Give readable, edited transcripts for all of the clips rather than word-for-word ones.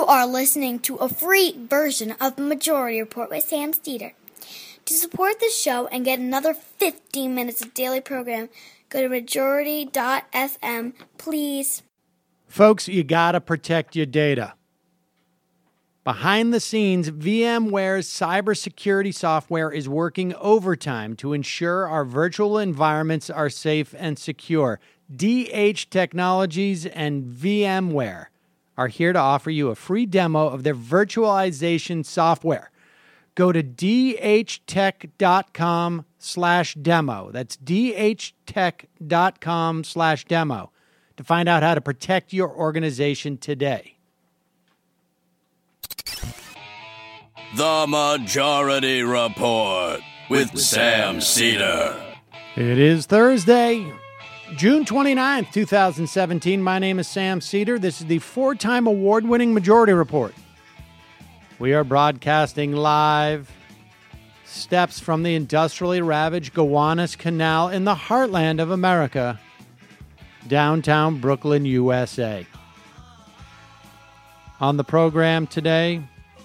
are listening to a free version of Majority Report with Sam Steeder. To support the show and get another 15 minutes of daily program, go to majority.fm, please. Folks, you gotta protect your data. Behind the scenes, VMware's cybersecurity software is working overtime to ensure our virtual environments are safe and secure. DH Technologies and VMware are here to offer you a free demo of their virtualization software. Go to dhtech.com/demo. That's dhtech.com/demo to find out how to protect your organization today. The Majority Report with Sam Cedar. It is Thursday, June 29th, 2017. My name is Sam Cedar. This is the four-time award-winning Majority Report. We are broadcasting live steps from the industrially ravaged Gowanus Canal in the heartland of America, downtown Brooklyn, USA. On the program today,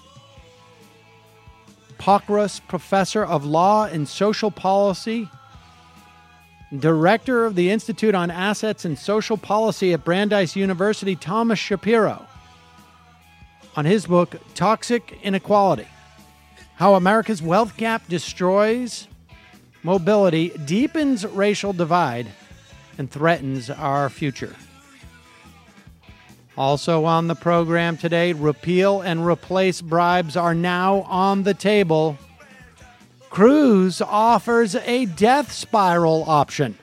Pokrus Professor of Law and Social Policy, Director of the Institute on Assets and Social Policy at Brandeis University, Thomas Shapiro, on his book, Toxic Inequality: How America's Wealth Gap Destroys Mobility, Deepens Racial Divide, and Threatens Our Future. Also on the program today, repeal and replace bribes are now on the table. Cruz offers a death spiral option.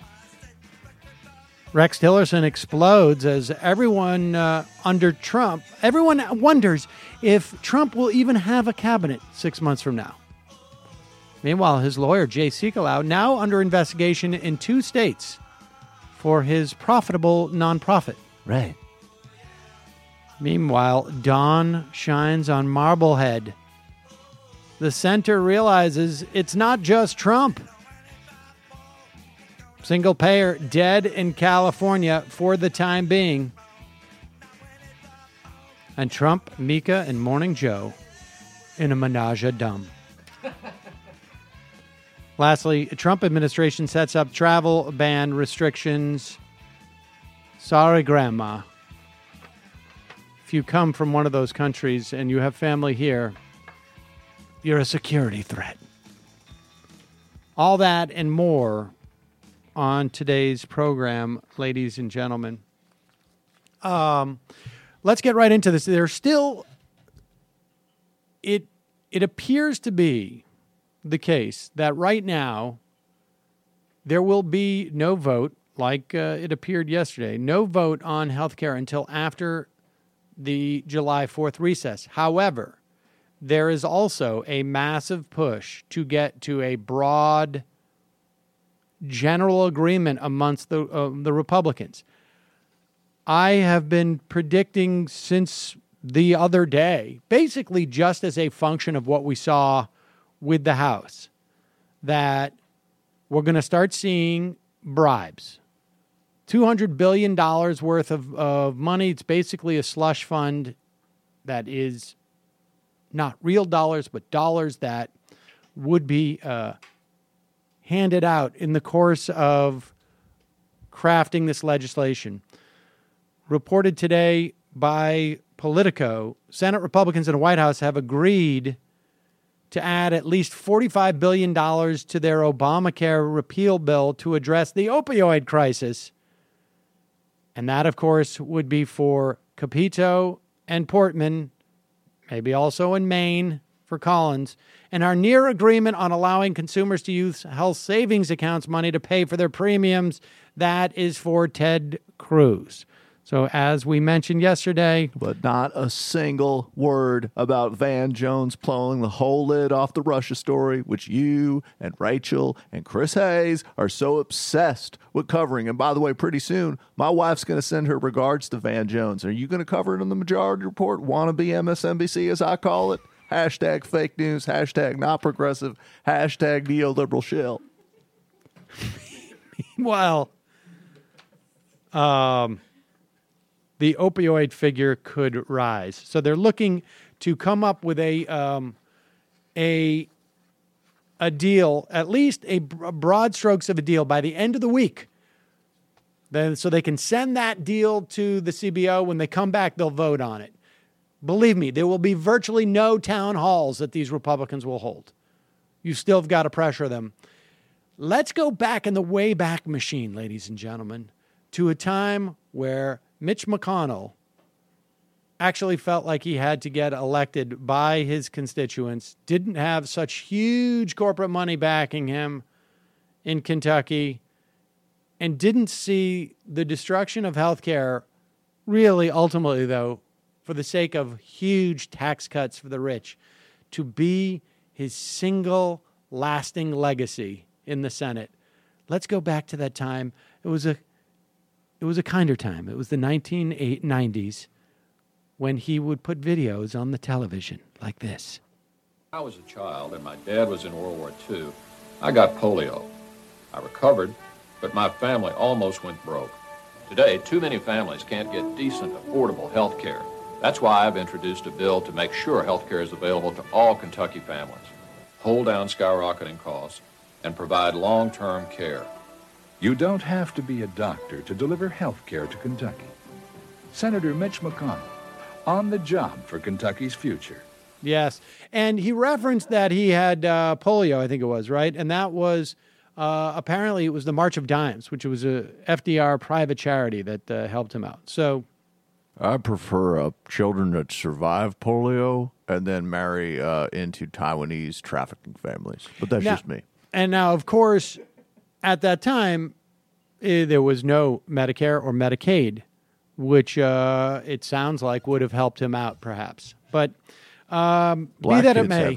Rex Tillerson explodes as everyone under Trump, everyone wonders if Trump will even have a cabinet 6 months from now. Meanwhile, his lawyer, Jay Sekulow, now under investigation in 2 states for his profitable nonprofit. Right. Meanwhile, dawn shines on Marblehead. The center realizes it's not just Trump. Single payer dead in California for the time being. And Trump, Mika, and Morning Joe in a menage a dumb. Lastly, Trump administration sets up travel ban restrictions. Sorry, Grandma. If you come from one of those countries and you have family here, you're a security threat. All that and more on today's program, ladies and gentlemen. Let's get right into this. There's still, it appears to be the case that right now there will be no vote, like it appeared yesterday, no vote on healthcare until after the July 4th recess. However, there is also a massive push to get to a broad general agreement amongst the Republicans. I have been predicting since the other day, basically just as a function of what we saw with the House, that we're going to start seeing bribes. $200 billion worth of money. It's basically a slush fund that is not real dollars, but dollars that would be handed out in the course of crafting this legislation. Reported today by Politico, Senate Republicans in the White House have agreed to add at least $45 billion to their Obamacare repeal bill to address the opioid crisis. And that, of course, would be for Capito and Portman, maybe also in Maine for Collins, and our near agreement on allowing consumers to use health savings accounts money to pay for their premiums, that is for Ted Cruz. So as we mentioned yesterday... But not a single word about Van Jones blowing the whole lid off the Russia story, which you and Rachel and Chris Hayes are so obsessed with covering. And by the way, pretty soon, my wife's going to send her regards to Van Jones. Are you going to cover it on the Majority Report? Wannabe MSNBC, as I call it? Hashtag fake news, hashtag not progressive, hashtag neoliberal shill. Meanwhile, the opioid figure could rise. So they're looking to come up with a deal, at least a broad strokes of a deal by the end of the week. Then, so they can send that deal to the CBO. When they come back, they'll vote on it. Believe me, there will be virtually no town halls that these Republicans will hold. You still have got to pressure them. Let's go back in the Wayback Machine, ladies and gentlemen, to a time where Mitch McConnell actually felt like he had to get elected by his constituents, didn't have such huge corporate money backing him in Kentucky, and didn't see the destruction of health care really ultimately, though, for the sake of huge tax cuts for the rich, to be his single lasting legacy in the Senate. Let's go back to that time. It was a kinder time. It was the 1990s when he would put videos on the television like this. When I was a child and my dad was in World War II, I got polio. I recovered, but my family almost went broke. Today, too many families can't get decent, affordable health care. That's why I've introduced a bill to make sure health care is available to all Kentucky families, hold down skyrocketing costs, and provide long-term care. You don't have to be a doctor to deliver health care to Kentucky. Senator Mitch McConnell, on the job for Kentucky's future. Yes, and he referenced that he had polio, I think it was, right? And that was, apparently it was the March of Dimes, which was a FDR private charity that helped him out. So I prefer children that survive polio and then marry into Taiwanese trafficking families. But that's just me. And now, of course, at that time, there was no Medicare or Medicaid, which it sounds like would have helped him out, perhaps. But be that it may,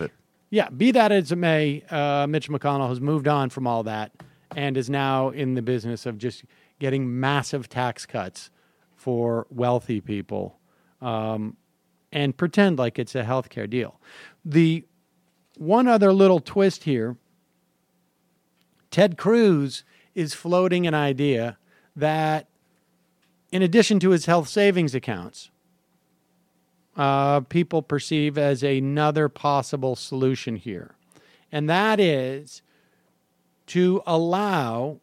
Mitch McConnell has moved on from all that and is now in the business of just getting massive tax cuts for wealthy people and pretend like it's a healthcare deal. The one other little twist here, Ted Cruz is floating an idea that in addition to his health savings accounts, people perceive as another possible solution here. And that is to allow,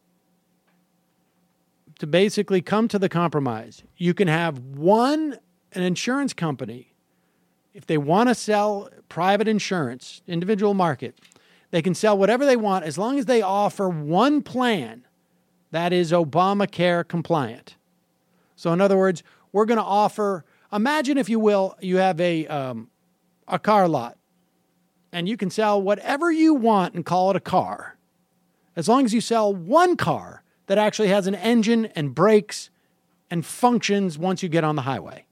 to basically come to the compromise. You can have an insurance company, if they want to sell private insurance, individual market, they can sell whatever they want as long as they offer one plan that is Obamacare compliant. So in other words, we're going to offer, imagine if you will, you have a car lot and you can sell whatever you want and call it a car. As long as you sell one car that actually has an engine and brakes and functions once you get on the highway.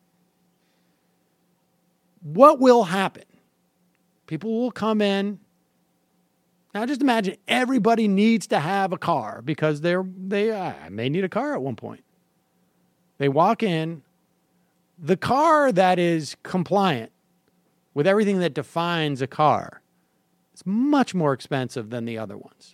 What will happen? People will come in. Now just imagine everybody needs to have a car because they may need a car at one point. They walk in. The car that is compliant with everything that defines a car is much more expensive than the other ones.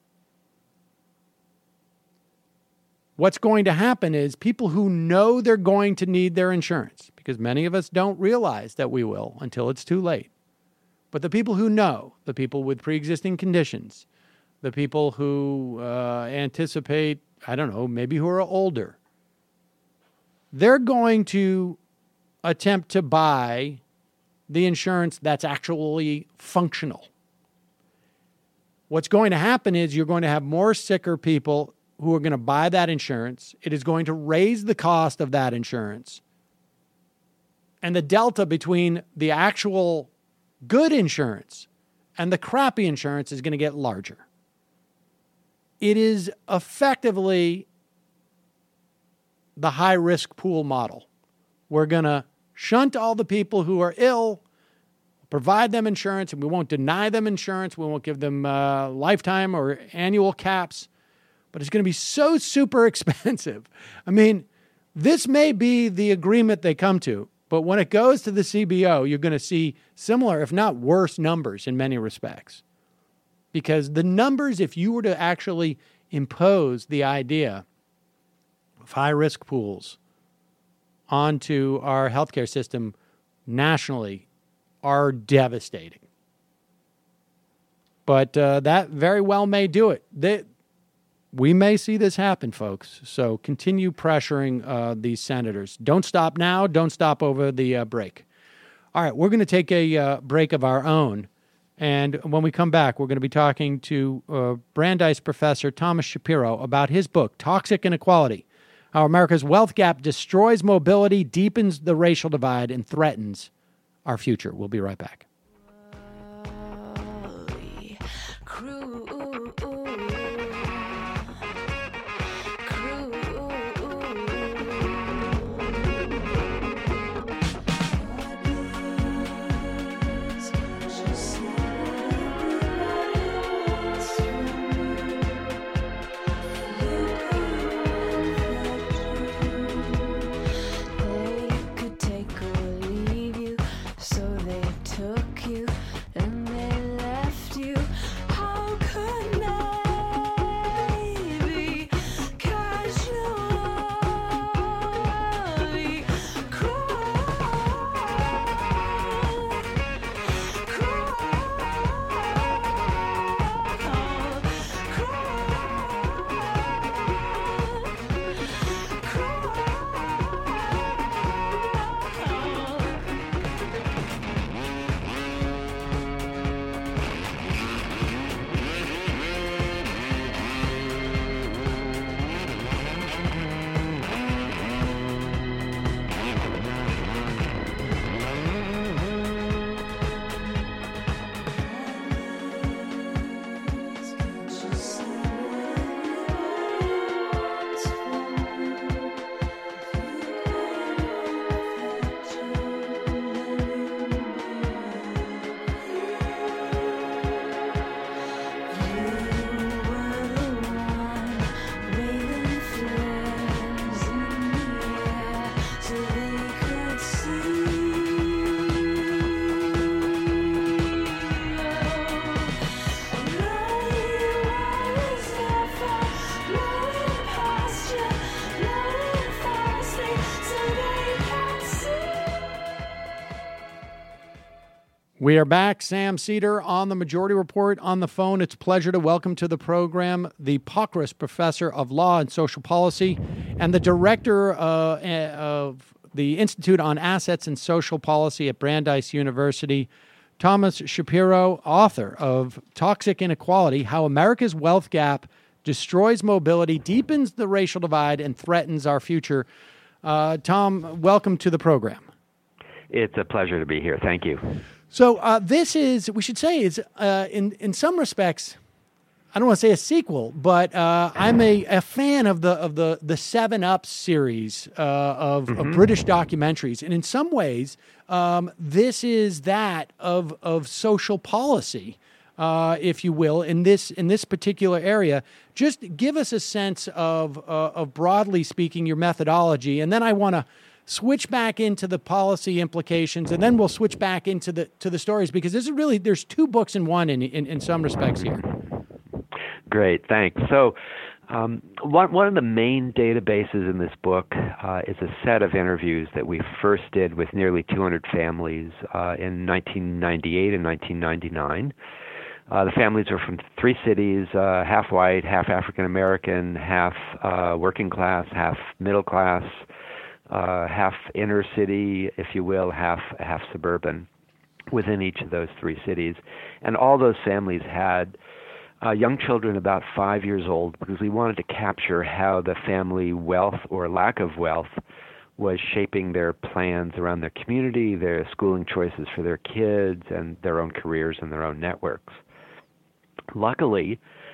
What's going to happen is people who know they're going to need their insurance, because many of us don't realize that we will until it's too late. But the people who know, the people with pre-existing conditions, the people who anticipate, maybe who are older, they're going to attempt to buy the insurance that's actually functional. What's going to happen is you're going to have more sicker people who are going to buy that insurance. It is going to raise the cost of that insurance. And the delta between the actual good insurance and the crappy insurance is going to get larger. It is effectively the high-risk pool model. We're going to shunt all the people who are ill, provide them insurance, and we won't deny them insurance. We won't give them lifetime or annual caps. But it's going to be so super expensive. I mean, this may be the agreement they come to, but when it goes to the CBO, you're going to see similar, if not worse, numbers in many respects. Because the numbers, if you were to actually impose the idea of high-risk pools onto our healthcare system nationally are devastating. But that very well may do it. We may see this happen, folks. So continue pressuring these senators. Don't stop now. Don't stop over the break. All right, we're going to take a break of our own. And when we come back, we're going to be talking to Brandeis professor Thomas Shapiro about his book, Toxic Inequality, How America's Wealth Gap Destroys Mobility, Deepens the Racial Divide, and Threatens our Future. We'll be right back. We are back. Sam Seder on the Majority Report on the phone. It's a pleasure to welcome to the program the Pockris Professor of Law and Social Policy and the Director of the Institute on Assets and Social Policy at Brandeis University, Thomas Shapiro, author of Toxic Inequality, How America's Wealth Gap Destroys Mobility, Deepens the Racial Divide, and Threatens Our Future. Tom, welcome to the program. It's a pleasure to be here. Thank you. So this is, we should say, is in some respects, I don't want to say a sequel, but I'm a fan of the 7 Up series of British documentaries, and in some ways, this is that of social policy, if you will, in this particular area. Just give us a sense of broadly speaking your methodology, and then I want to switch back into the policy implications, and then we'll switch back into the stories, because there's 2 books in one in some respects here. Great, thanks. So one of the main databases in this book is a set of interviews that we first did with nearly 200 families in 1998 and 1999. The families are from 3 cities, half white, half African American, half working class, half middle class, half inner city, if you will, half suburban within each of those 3 cities. And all those families had young children about 5 years old, because we wanted to capture how the family wealth or lack of wealth was shaping their plans around their community, their schooling choices for their kids, and their own careers and their own networks. Luckily,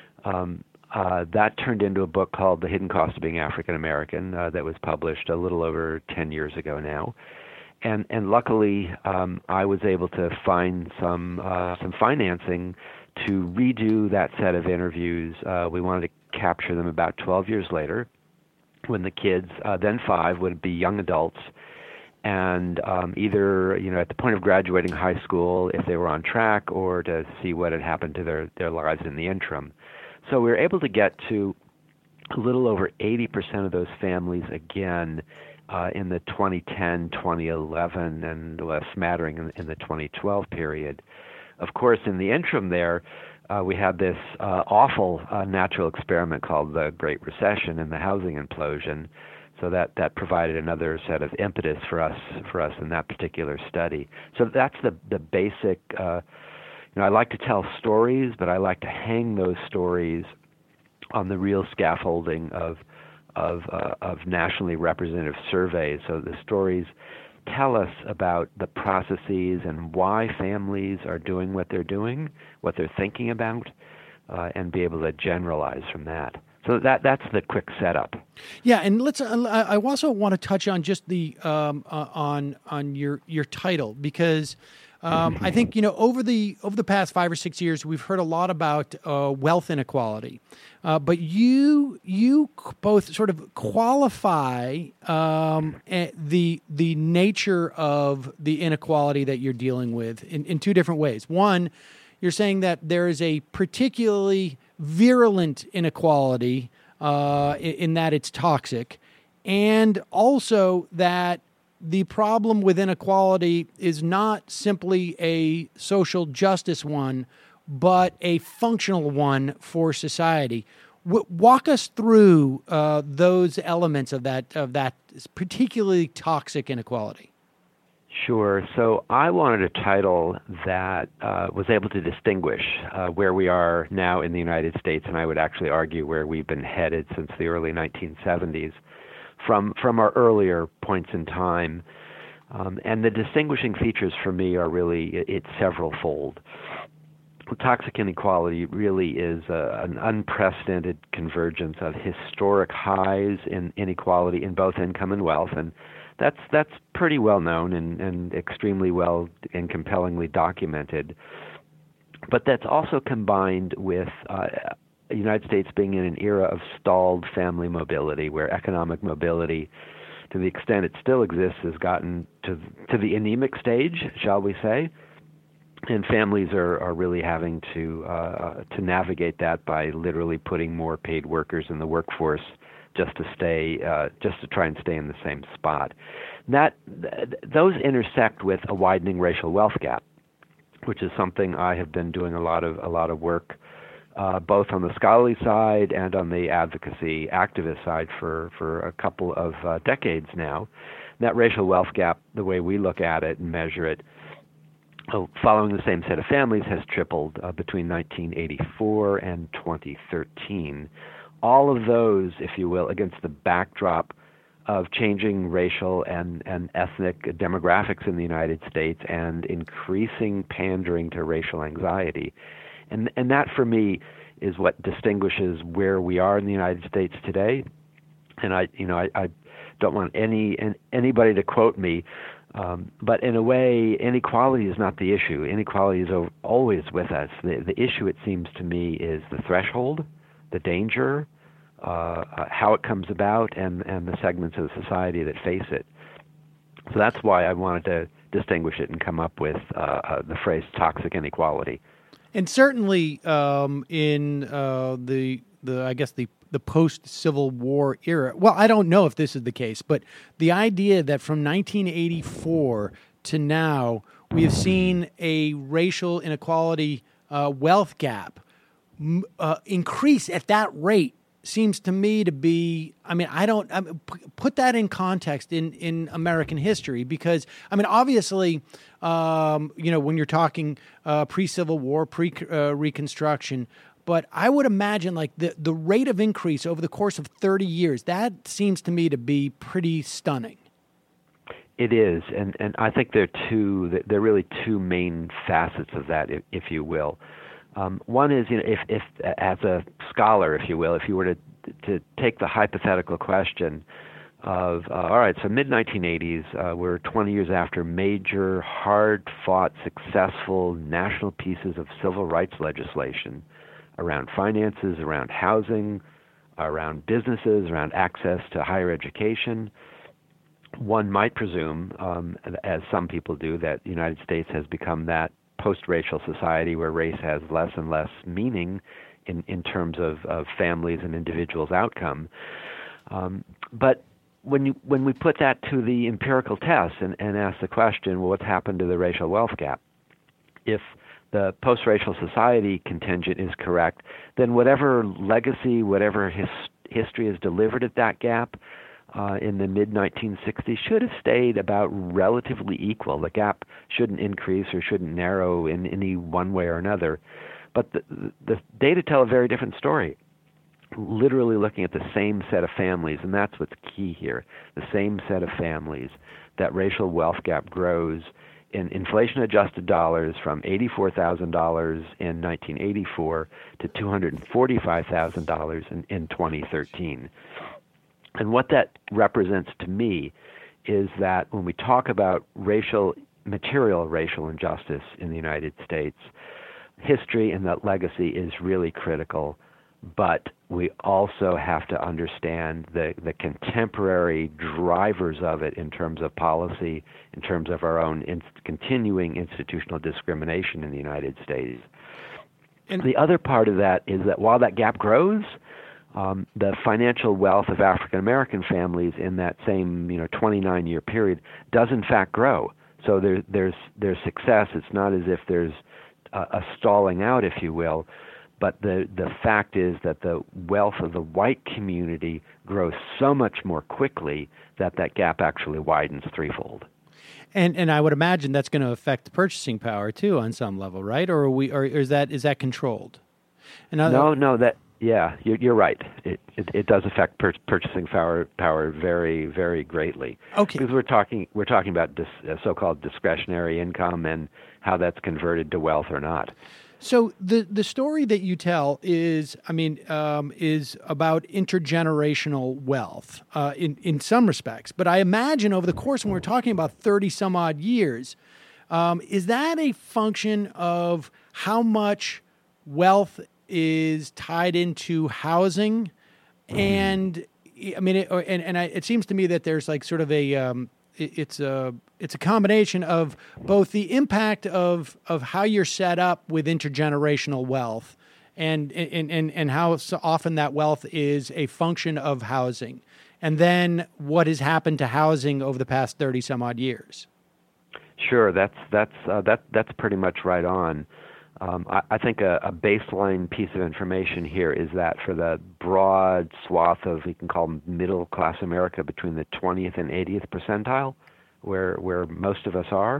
that turned into a book called The Hidden Cost of Being African American that was published a little over 10 years ago now. And luckily, I was able to find some financing to redo that set of interviews. We wanted to capture them about 12 years later, when the kids, then 5, would be young adults, and either at the point of graduating high school, if they were on track, or to see what had happened to their lives in the interim. So we were able to get to a little over 80% of those families again in the 2010, 2011, and a smattering in the 2012 period. Of course, in the interim there, we had this awful natural experiment called the Great Recession and the housing implosion. So that provided another set of impetus for us in that particular study. So that's the basic. I like to tell stories, but I like to hang those stories on the real scaffolding of nationally representative surveys. So the stories tell us about the processes and why families are doing what they're doing, what they're thinking about, and be able to generalize from that. So that's the quick setup. Yeah, and let's. I also want to touch on just the on your title, because I think over the past 5 or 6 years we've heard a lot about wealth inequality, but you both sort of qualify the nature of the inequality that you're dealing with in two different ways. One, you're saying that there is a particularly virulent inequality in that it's toxic, and also that the problem with inequality is not simply a social justice one, but a functional one for society. Walk us through those elements of that particularly toxic inequality. Sure. So I wanted a title that was able to distinguish where we are now in the United States, and I would actually argue where we've been headed since the early 1970s, from our earlier points in time. And the distinguishing features for me are really, it's several-fold. Toxic inequality really is an unprecedented convergence of historic highs in inequality in both income and wealth, and that's pretty well known and extremely well and compellingly documented. But that's also combined with the United States being in an era of stalled family mobility, where economic mobility, to the extent it still exists, has gotten to the anemic stage, shall we say, and families are really having to navigate that by literally putting more paid workers in the workforce just to try and stay in the same spot. Those intersect with a widening racial wealth gap, which is something I have been doing a lot of work, both on the scholarly side and on the advocacy activist side for a couple of decades now. That racial wealth gap, the way we look at it and measure it, following the same set of families, has tripled between 1984 and 2013. All of those, if you will, against the backdrop of changing racial and ethnic demographics in the United States and increasing pandering to racial anxiety. And that, for me, is what distinguishes where we are in the United States today. And I don't want anybody to quote me, but in a way, inequality is not the issue. Inequality is always with us. The issue, it seems to me, is the threshold, the danger, how it comes about, and the segments of society that face it. So that's why I wanted to distinguish it and come up with the phrase toxic inequality. And certainly in the post-Civil War era, well, I don't know if this is the case, but the idea that from 1984 to now we have seen a racial inequality wealth gap increase at that rate seems to me to be, put that in context in American history, because, obviously, when you're talking pre-Civil War, pre-Reconstruction, but I would imagine like the rate of increase over the course of 30 years, that seems to me to be pretty stunning. It is, and I think there are really two main facets of that, if you will. One is, if as a scholar, if you will, if you were to take the hypothetical question of, all right, so mid-1980s, we're 20 years after major, hard-fought, successful national pieces of civil rights legislation around finances, around housing, around businesses, around access to higher education. One might presume, as some people do, that the United States has become that post-racial society where race has less and less meaning in terms of families and individuals' outcome. But when we put that to the empirical test and ask the question, well, what's happened to the racial wealth gap? If the post-racial society contingent is correct, then whatever legacy, whatever history is delivered at that gap in the mid-1960s should have stayed about relatively equal. The gap shouldn't increase or shouldn't narrow in any one way or another. But the data tell a very different story, literally looking at the same set of families, and that's what's key here, the same set of families, that racial wealth gap grows in inflation-adjusted dollars from $84,000 in 1984 to $245,000 in 2013. And what that represents to me is that when we talk about material racial injustice in the United States, history and that legacy is really critical, but we also have to understand the contemporary drivers of it in terms of policy, in terms of our own continuing institutional discrimination in the United States. And the other part of that is that while that gap grows, the financial wealth of African American families in that same 29-year period does in fact grow. So there's success. It's not as if there's a stalling out, if you will, but the fact is that the wealth of the white community grows so much more quickly that gap actually widens threefold. And I would imagine that's going to affect purchasing power too on some level, right? Or is that controlled? You're right. It does affect purchasing power very, very greatly. Okay. Because we're talking about so-called discretionary income and how that's converted to wealth or not. So the story that you tell is about intergenerational wealth in some respects. But I imagine over the course, when we're talking about 30 some odd years, is that a function of how much wealth is tied into housing? And I mean, it seems to me that there's like sort of it's a combination of both the impact of how you're set up with intergenerational wealth and how so often that wealth is a function of housing, and then what has happened to housing over the past 30 some odd years. Sure, that's pretty much right on. I think a baseline piece of information here is that for the broad swath of, we can call middle-class America between the 20th and 80th percentile, where most of us are,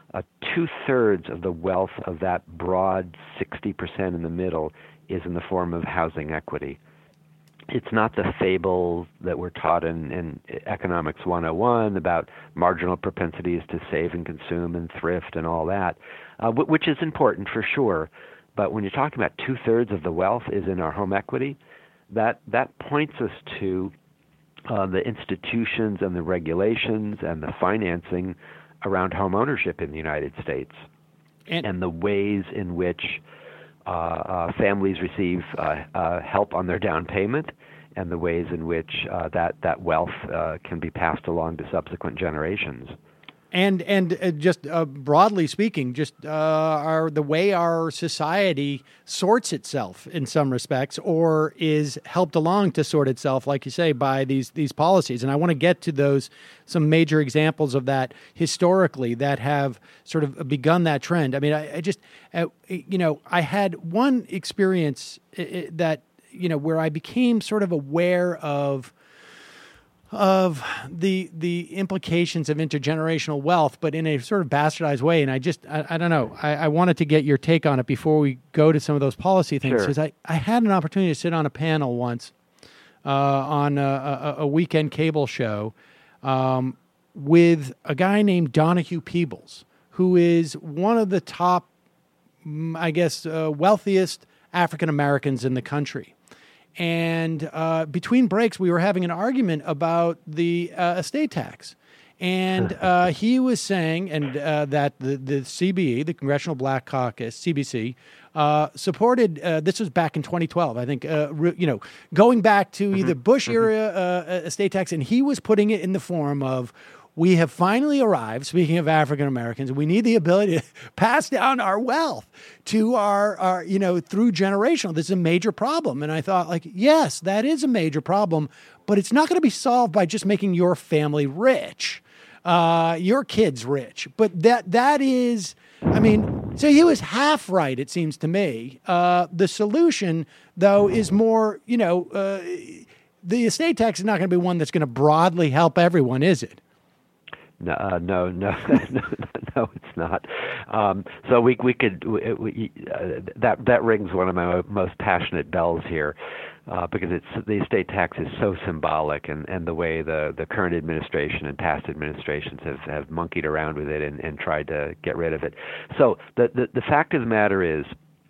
2/3 of the wealth of that broad 60% in the middle is in the form of housing equity. It's not the fable that we're taught in Economics 101 about marginal propensities to save and consume and thrift and all that, which is important for sure. But when you're talking about 2/3 of the wealth is in our home equity, that points us to the institutions and the regulations and the financing around home ownership in the United States, and the ways in which families receive help on their down payment, and the ways in which that wealth can be passed along to subsequent generations. And just broadly speaking, just the way our society sorts itself in some respects, or is helped along to sort itself, like you say, by these policies. And I want to get to some major examples of that historically that have sort of begun that trend. I mean, I had one experience that, where I became sort of aware of the implications of intergenerational wealth, but in a sort of bastardized way. And I don't know. I wanted to get your take on it before we go to some of those policy things. Because I had an opportunity to sit on a panel once on a weekend cable show with a guy named Donahue Peebles, who is one of the top, wealthiest African Americans in the country. And between breaks, we were having an argument about the estate tax. And he was saying that the CBE, the Congressional Black Caucus, CBC, supported, this was back in 2012, I think, going back to either Bush-era estate tax, and he was putting it in the form of we have finally arrived, speaking of African Americans, we need the ability to pass down our wealth to our through generational. This is a major problem. And I thought, like, yes, that is a major problem, but it's not going to be solved by just making your family rich, your kids rich. But that is, I mean, so he was half right, it seems to me. The solution, though, is more, the estate tax is not going to be one that's going to broadly help everyone, is it? No, no, it's not. So we could that rings one of my most passionate bells here, because the estate tax is so symbolic, and the way the current administration and past administrations have monkeyed around with it and tried to get rid of it. So the fact of the matter is,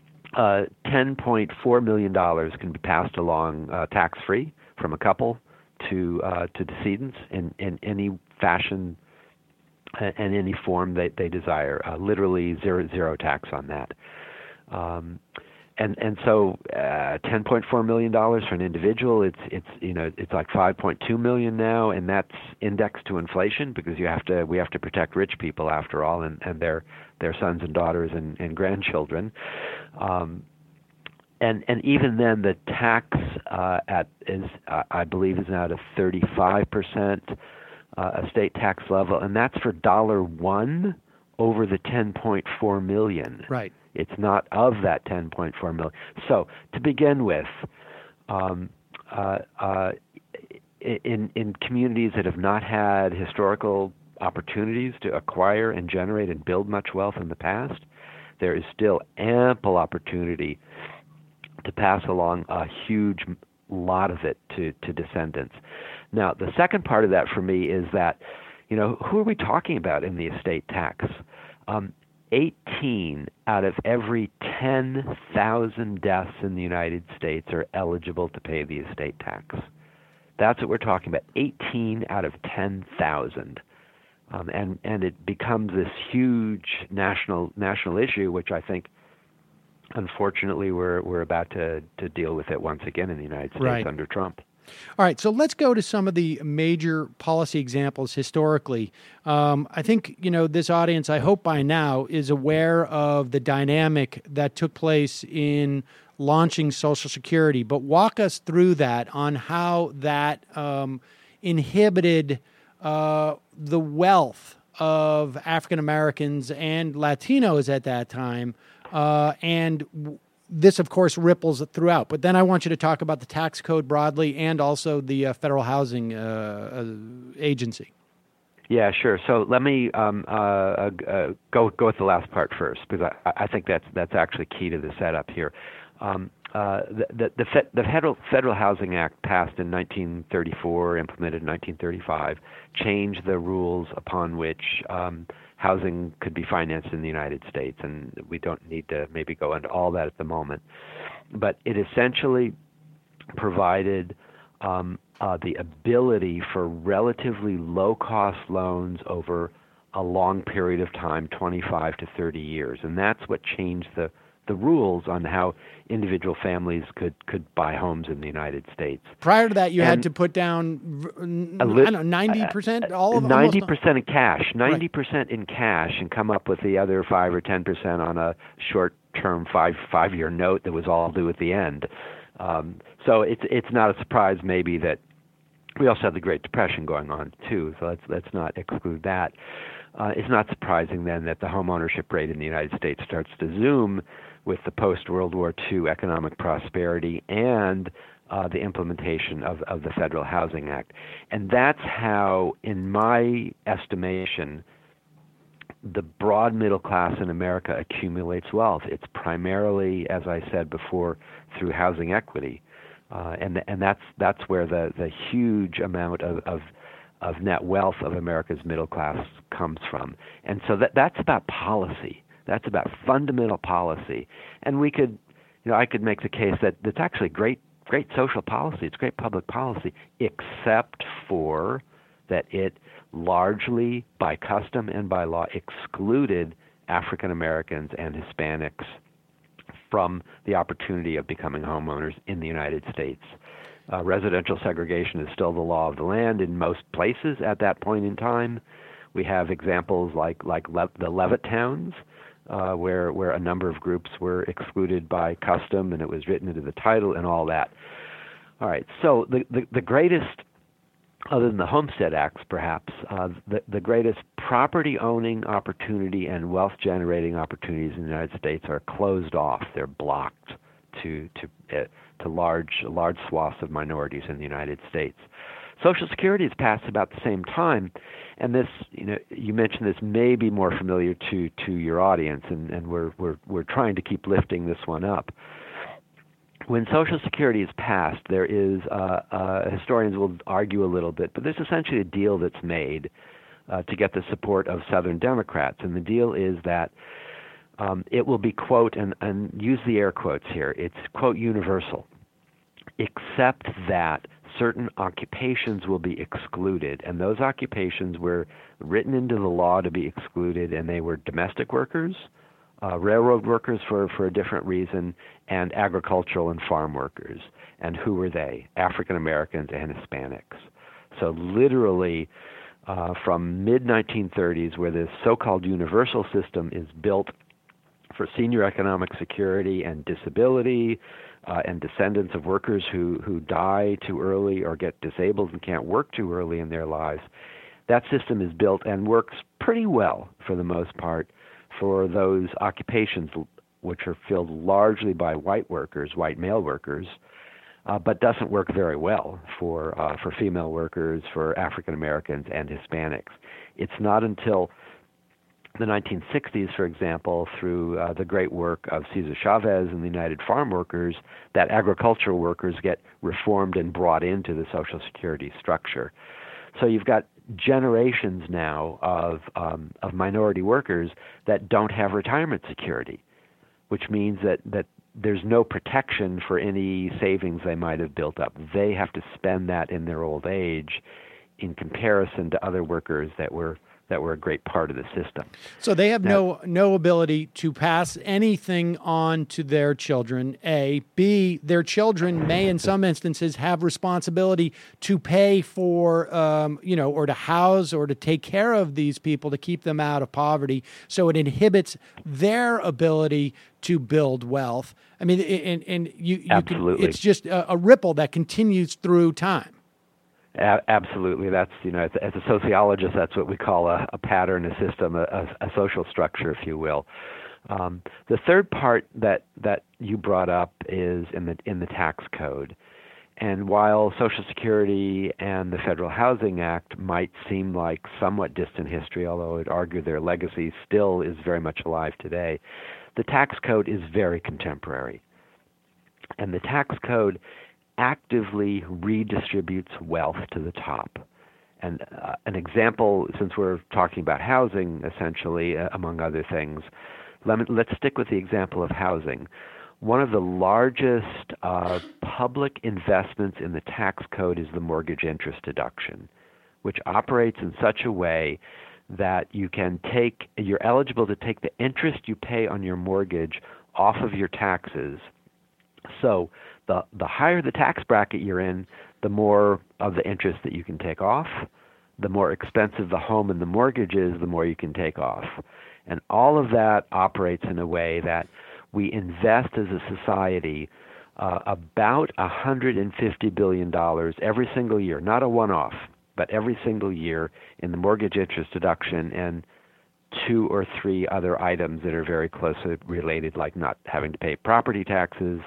$10.4 million can be passed along tax free from a couple to decedents in any fashion and any form that they desire. Literally zero tax on that. And so $10.4 million for an individual, it's like $5.2 million now, and that's indexed to inflation because we have to protect rich people after all, and their sons and daughters and grandchildren. And even then, the tax I believe is now at a 35% estate tax level, and that's for $1 over the $10.4 million. Right. It's not of that $10.4 million. So to begin with, in communities that have not had historical opportunities to acquire and generate and build much wealth in the past, there is still ample opportunity to pass along a huge lot of it to descendants. Now, the second part of that for me is that, who are we talking about in the estate tax? 18 out of every 10,000 deaths in the United States are eligible to pay the estate tax. That's what we're talking about, 18 out of 10,000. And it becomes this huge national issue, which I think, unfortunately, we're about to deal with it once again in the United States under Trump. All right, so let's go to some of the major policy examples historically. I think, this audience, I hope by now, is aware of the dynamic that took place in launching Social Security, but walk us through that on how that inhibited the wealth of African Americans and Latinos at that time, and this, of course, ripples throughout. But then I want you to talk about the tax code broadly and also the Federal Housing Agency. Yeah, sure. So let me go with the last part first, because I think that's actually key to the setup here. The Federal Housing Act, passed in 1934, implemented in 1935, changed the rules upon which housing could be financed in the United States, and we don't need to maybe go into all that at the moment. But it essentially provided the ability for relatively low-cost loans over a long period of time, 25 to 30 years, and that's what changed the rules on how individual families could buy homes in the United States. Prior to that, you had to put down 90%, all of 90% in cash, 90% in cash, and come up with the other 5 or 10% on a short-term five-year note that was all due at the end. So it's not a surprise maybe that we also have the Great Depression going on too. So let's not exclude that. It's not surprising then that the home ownership rate in the United States starts to zoom with the post-World War II economic prosperity and the implementation of the Federal Housing Act. And that's how, in my estimation, the broad middle class in America accumulates wealth. It's primarily, as I said before, through housing equity. And that's where the huge amount of net wealth of America's middle class comes from. And so that's about policy. That's about fundamental policy. And we could, I could make the case that it's actually great social policy. It's great public policy, except for that it largely, by custom and by law, excluded African Americans and Hispanics from the opportunity of becoming homeowners in the United States. Residential segregation is still the law of the land in most places at that point in time. We have examples like the Levitt towns, where a number of groups were excluded by custom, and it was written into the title and all that. All right, so the greatest, other than the Homestead Acts perhaps, the greatest property-owning opportunity and wealth-generating opportunities in the United States are closed off. They're blocked to large swaths of minorities in the United States. Social Security is passed about the same time, and this, you mentioned this may be more familiar to your audience, and we're trying to keep lifting this one up. When Social Security is passed, there is historians will argue a little bit, but there's essentially a deal that's made to get the support of Southern Democrats, and the deal is that it will be, quote, and use the air quotes here, it's, quote, universal, except that certain occupations will be excluded, and those occupations were written into the law to be excluded, and they were domestic workers, railroad workers for a different reason, and agricultural and farm workers. And who were they? African Americans and Hispanics. So literally, from mid-1930s, where this so-called universal system is built for senior economic security and disability, and descendants of workers who die too early or get disabled and can't work too early in their lives, that system is built and works pretty well for the most part for those occupations which are filled largely by white workers, white male workers, but doesn't work very well for female workers, for African Americans and Hispanics. It's not until the 1960s, for example, through the great work of Cesar Chavez and the United Farm Workers, that agricultural workers get reformed and brought into the Social Security structure. So you've got generations now of minority workers that don't have retirement security, which means that there's no protection for any savings they might have built up. They have to spend that in their old age in comparison to other workers that were a great part of the system. So they have no ability to pass anything on to their children, A. B, their children may in some instances have responsibility to pay for, or to house or to take care of these people to keep them out of poverty. So it inhibits their ability to build wealth. I mean, and you Absolutely. It's just a ripple that continues through time. Absolutely. That's, as a sociologist, that's what we call a pattern, a system, a social structure, if you will. The third part that you brought up is in the tax code. And while Social Security and the Federal Housing Act might seem like somewhat distant history, although I'd argue their legacy still is very much alive today, the tax code is very contemporary. And the tax code actively redistributes wealth to the top. And an example, since we're talking about housing, essentially, among other things, let's stick with the example of housing. One of the largest public investments in the tax code is the mortgage interest deduction, which operates in such a way that you're eligible to take the interest you pay on your mortgage off of your taxes. So the higher the tax bracket you're in, the more of the interest that you can take off. The more expensive the home and the mortgage is, the more you can take off. And all of that operates in a way that we invest as a society about $150 billion every single year, not a one-off, but every single year in the mortgage interest deduction and 2 or 3 other items that are very closely related, like not having to pay property taxes,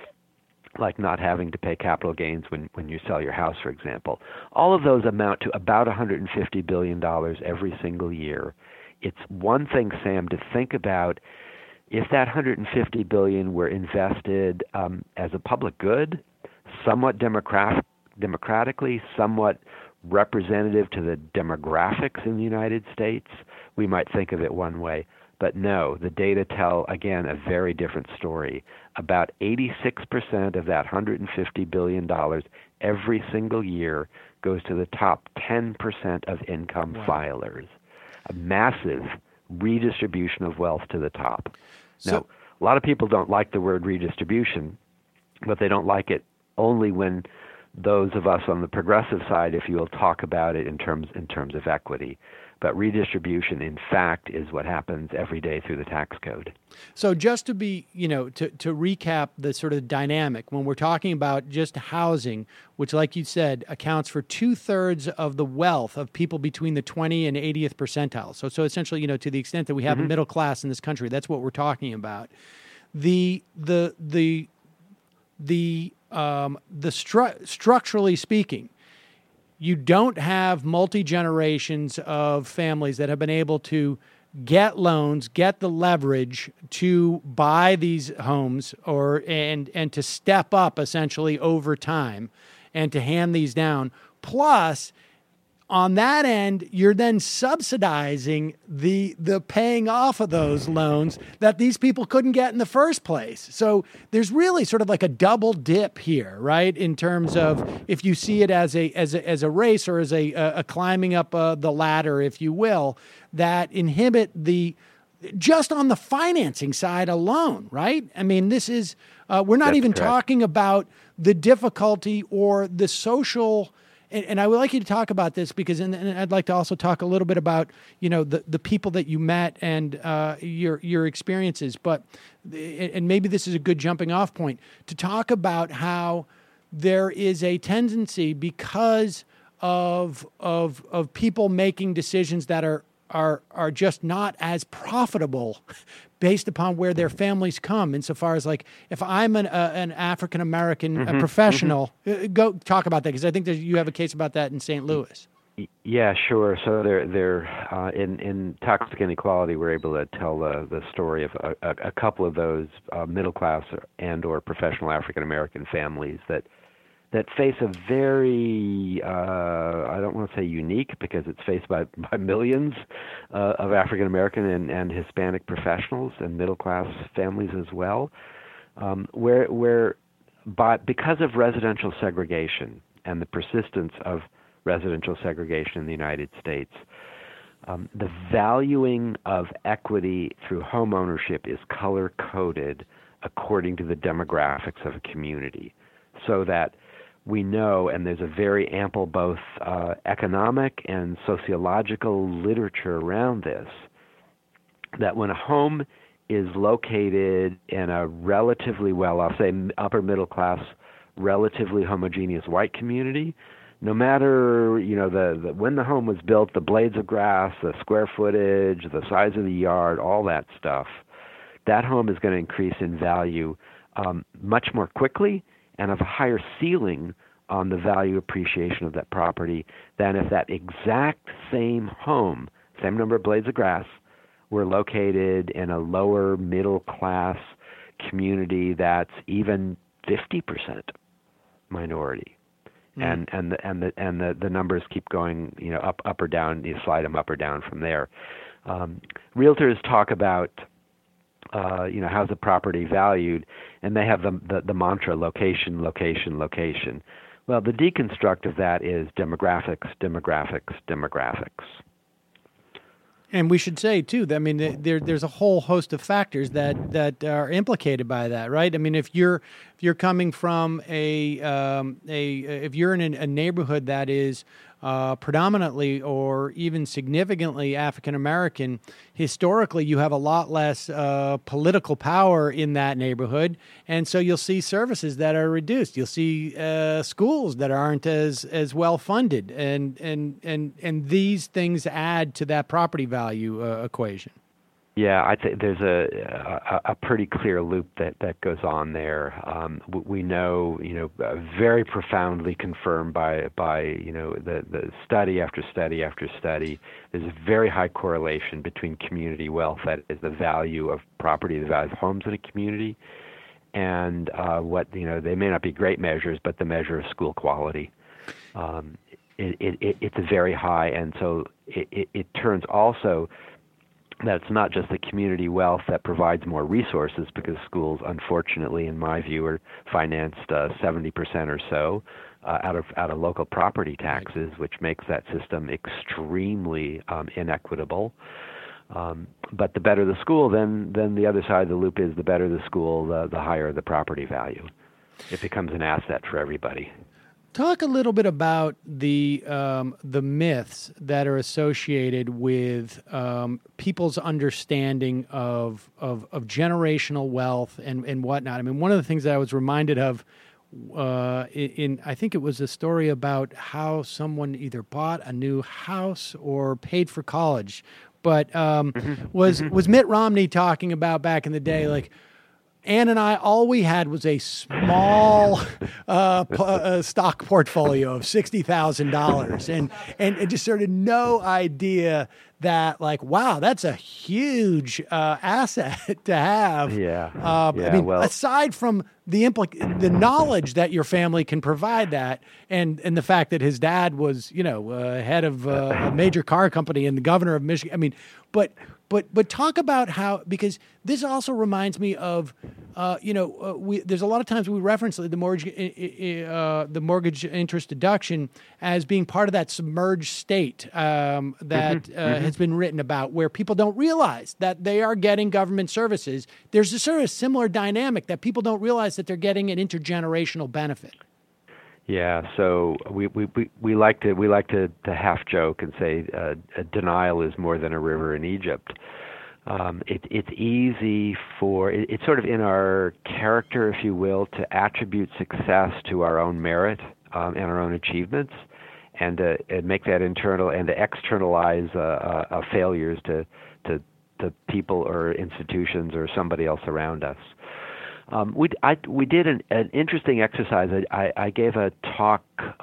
like not having to pay capital gains when you sell your house, for example. All of those amount to about $150 billion every single year. It's one thing, Sam, to think about if that $150 billion were invested as a public good, somewhat democratically, somewhat representative to the demographics in the United States, we might think of it one way. But no, the data tell, again, a very different story. About 86% of that $150 billion every single year goes to the top 10% of income filers. A massive redistribution of wealth to the top. Now, a lot of people don't like the word redistribution, but they don't like it only when those of us on the progressive side, if you will, talk about it in terms of equity. But redistribution, in fact, is what happens every day through the tax code. So just to be, to recap the sort of dynamic, when we're talking about just housing, which, like you said, accounts for 2/3 of the wealth of people between the 20th and 80th percentile. So essentially, to the extent that we have a middle class in this country, that's what we're talking about. Structurally speaking, you don't have multi-generations of families that have been able to get loans, get the leverage to buy these homes and to step up essentially over time and to hand these down. Plus, on that end, you're then subsidizing the paying off of those loans that these people couldn't get in the first place. So there's really sort of like a double dip here, right? In terms of if you see it as a race or as a climbing up the ladder, if you will, that inhibit just on the financing side alone, right? I mean, this is we're not even talking about the difficulty or the social. And I would like you to talk about this because, and I'd like to also talk a little bit about, the people that you met and your experiences. But, and maybe this is a good jumping off point to talk about how there is a tendency because of people making decisions that are just not as profitable based upon where their families come, insofar as, like, if I'm an African American professional, go talk about that, because I think you have a case about that in St. Louis. Yeah, sure. So they're in Toxic Inequality, we're able to tell the story of a couple of those middle class and/or professional African American families that face a very, I don't want to say unique, because it's faced by millions of African American and Hispanic professionals and middle class families as well, because of residential segregation and the persistence of residential segregation in the United States, the valuing of equity through home ownership is color-coded according to the demographics of a community, so that we know, and there's a very ample both economic and sociological literature around this, that when a home is located in a relatively well-off, say upper middle class, relatively homogeneous white community, no matter when the home was built, the blades of grass, the square footage, the size of the yard, all that stuff, that home is going to increase in value much more quickly and of a higher ceiling on the value appreciation of that property than if that exact same home, same number of blades of grass, were located in a lower middle class community that's even 50% minority. And the numbers keep going, up or down. You slide them up or down from there. Realtors talk about how's the property valued, and they have the mantra location, location, location. Well, the deconstruct of that is demographics, demographics, demographics. And we should say too that, I mean, there's a whole host of factors that are implicated by that, right? I mean, if you're coming from if you're in a neighborhood that is predominantly or even significantly African American, historically you have a lot less political power in that neighborhood, and so you'll see services that are reduced. You'll see schools that aren't as well funded, and these things add to that property value equation. Yeah, I think there's a pretty clear loop that goes on there. We know, very profoundly confirmed by the study after study after study. There's a very high correlation between community wealth, that is the value of property, the value of homes in a community, and they may not be great measures, but the measure of school quality. It's very high, and so it turns also that it's not just the community wealth that provides more resources, because schools, unfortunately, in my view, are financed 70% or so out of local property taxes, which makes that system extremely inequitable. But the better the school, then the other side of the loop is the better the school, the higher the property value. It becomes an asset for everybody. Talk a little bit about the myths that are associated with people's understanding of generational wealth and whatnot. I mean, one of the things that I was reminded of in I think it was a story about how someone either bought a new house or paid for college, but was Mitt Romney talking about back in the day, like, Ann and I, all we had was a small stock portfolio of $60,000, and just sort of no idea that, like, wow, that's a huge asset to have. I mean, aside from the knowledge that your family can provide that, and the fact that his dad was, head of a major car company and the governor of Michigan. I mean, but talk about how, because this also reminds me of, there's a lot of times we reference the mortgage interest deduction as being part of that submerged state that has been written about, where people don't realize that they are getting government services. There's a sort of similar dynamic that people don't realize that they're getting an intergenerational benefit. Yeah, so we like to half joke and say denial is more than a river in Egypt. It's easy it's sort of in our character, if you will, to attribute success to our own merit and our own achievements, and make that internal and to externalize failures to people or institutions or somebody else around us. We did an interesting exercise. I gave a talk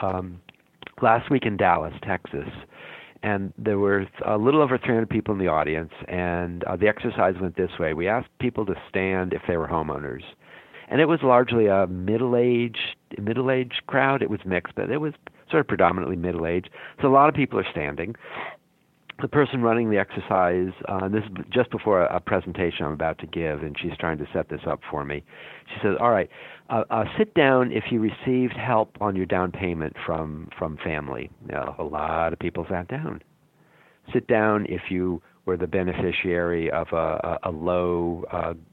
last week in Dallas, Texas, and there were a little over 300 people in the audience, and the exercise went this way. We asked people to stand if they were homeowners, and it was largely a middle-aged crowd. It was mixed, but it was sort of predominantly middle-aged. So a lot of people are standing. The person running the exercise, this is just before a presentation I'm about to give, and she's trying to set this up for me. She says, all right, sit down if you received help on your down payment from family. A lot of people sat down. Sit down if you were the beneficiary of a low,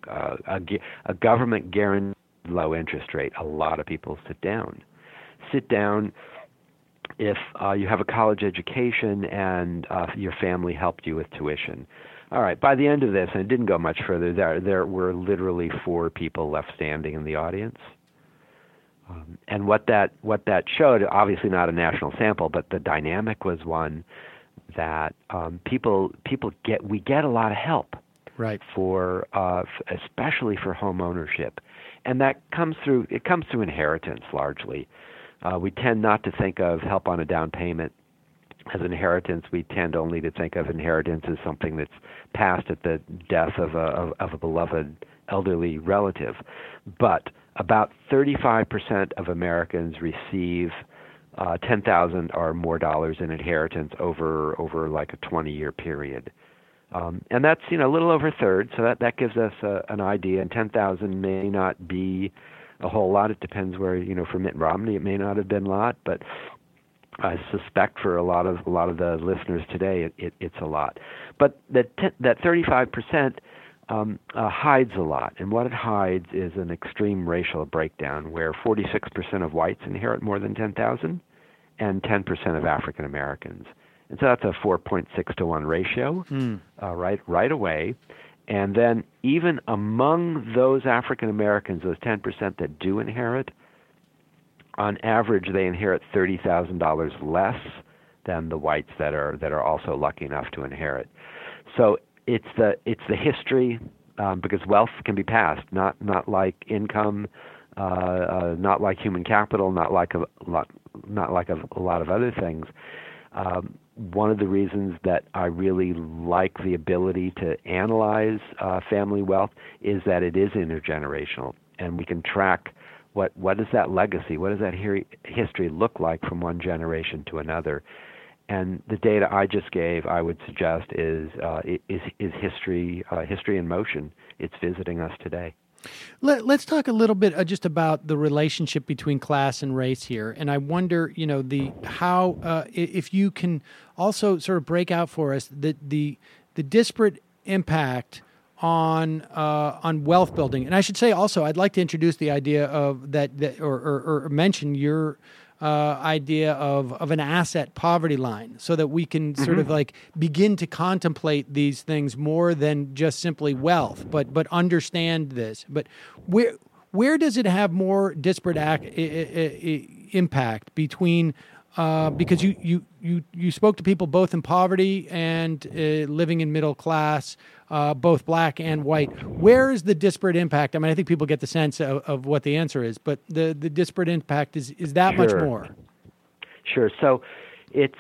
a government guaranteed low interest rate. A lot of people sit down. Sit down if you have a college education and your family helped you with tuition. All right, by the end of this, and it didn't go much further, there were literally 4 people left standing in the audience. And what that showed, obviously not a national sample, but the dynamic was one that we get a lot of help, right, for especially for home ownership, and that comes through inheritance largely. We tend not to think of help on a down payment as inheritance. We tend only to think of inheritance as something that's passed at the death of a beloved elderly relative. But about 35% of Americans receive $10,000 or more dollars in inheritance over like a 20-year period. And that's a little over a third, so that gives us an idea. And 10,000 may not be a whole lot. It depends where, for Mitt Romney, it may not have been a lot, but I suspect for a lot of the listeners today, it's a lot. But that 35% hides a lot, and what it hides is an extreme racial breakdown, where 46% of whites inherit more than 10,000, and 10% of African Americans, and so that's a 4.6 to 1 ratio, right away. And then even among those African Americans, those 10% that do inherit, on average they inherit $30,000 less than the whites that are also lucky enough to inherit. So it's the history, because wealth can be passed, not like income, not like human capital, not like a lot of other things. One of the reasons that I really like the ability to analyze family wealth is that it is intergenerational, and we can track what is that legacy, what does that history look like from one generation to another. And the data I just gave, I would suggest, is history in motion. It's visiting us today. Let's talk a little bit just about the relationship between class and race here, and I wonder, if you can also sort of break out for us the disparate impact on wealth building. And I should say also, I'd like to introduce the idea of that or mention your idea of an asset poverty line, so that we can sort of like begin to contemplate these things more than just simply wealth, but understand this. But where does it have more disparate impact between? Because you spoke to people both in poverty and living in middle class, both black and white. Where is the disparate impact? I mean, I think people get the sense of what the answer is, but the disparate impact is that much more. Sure. So it's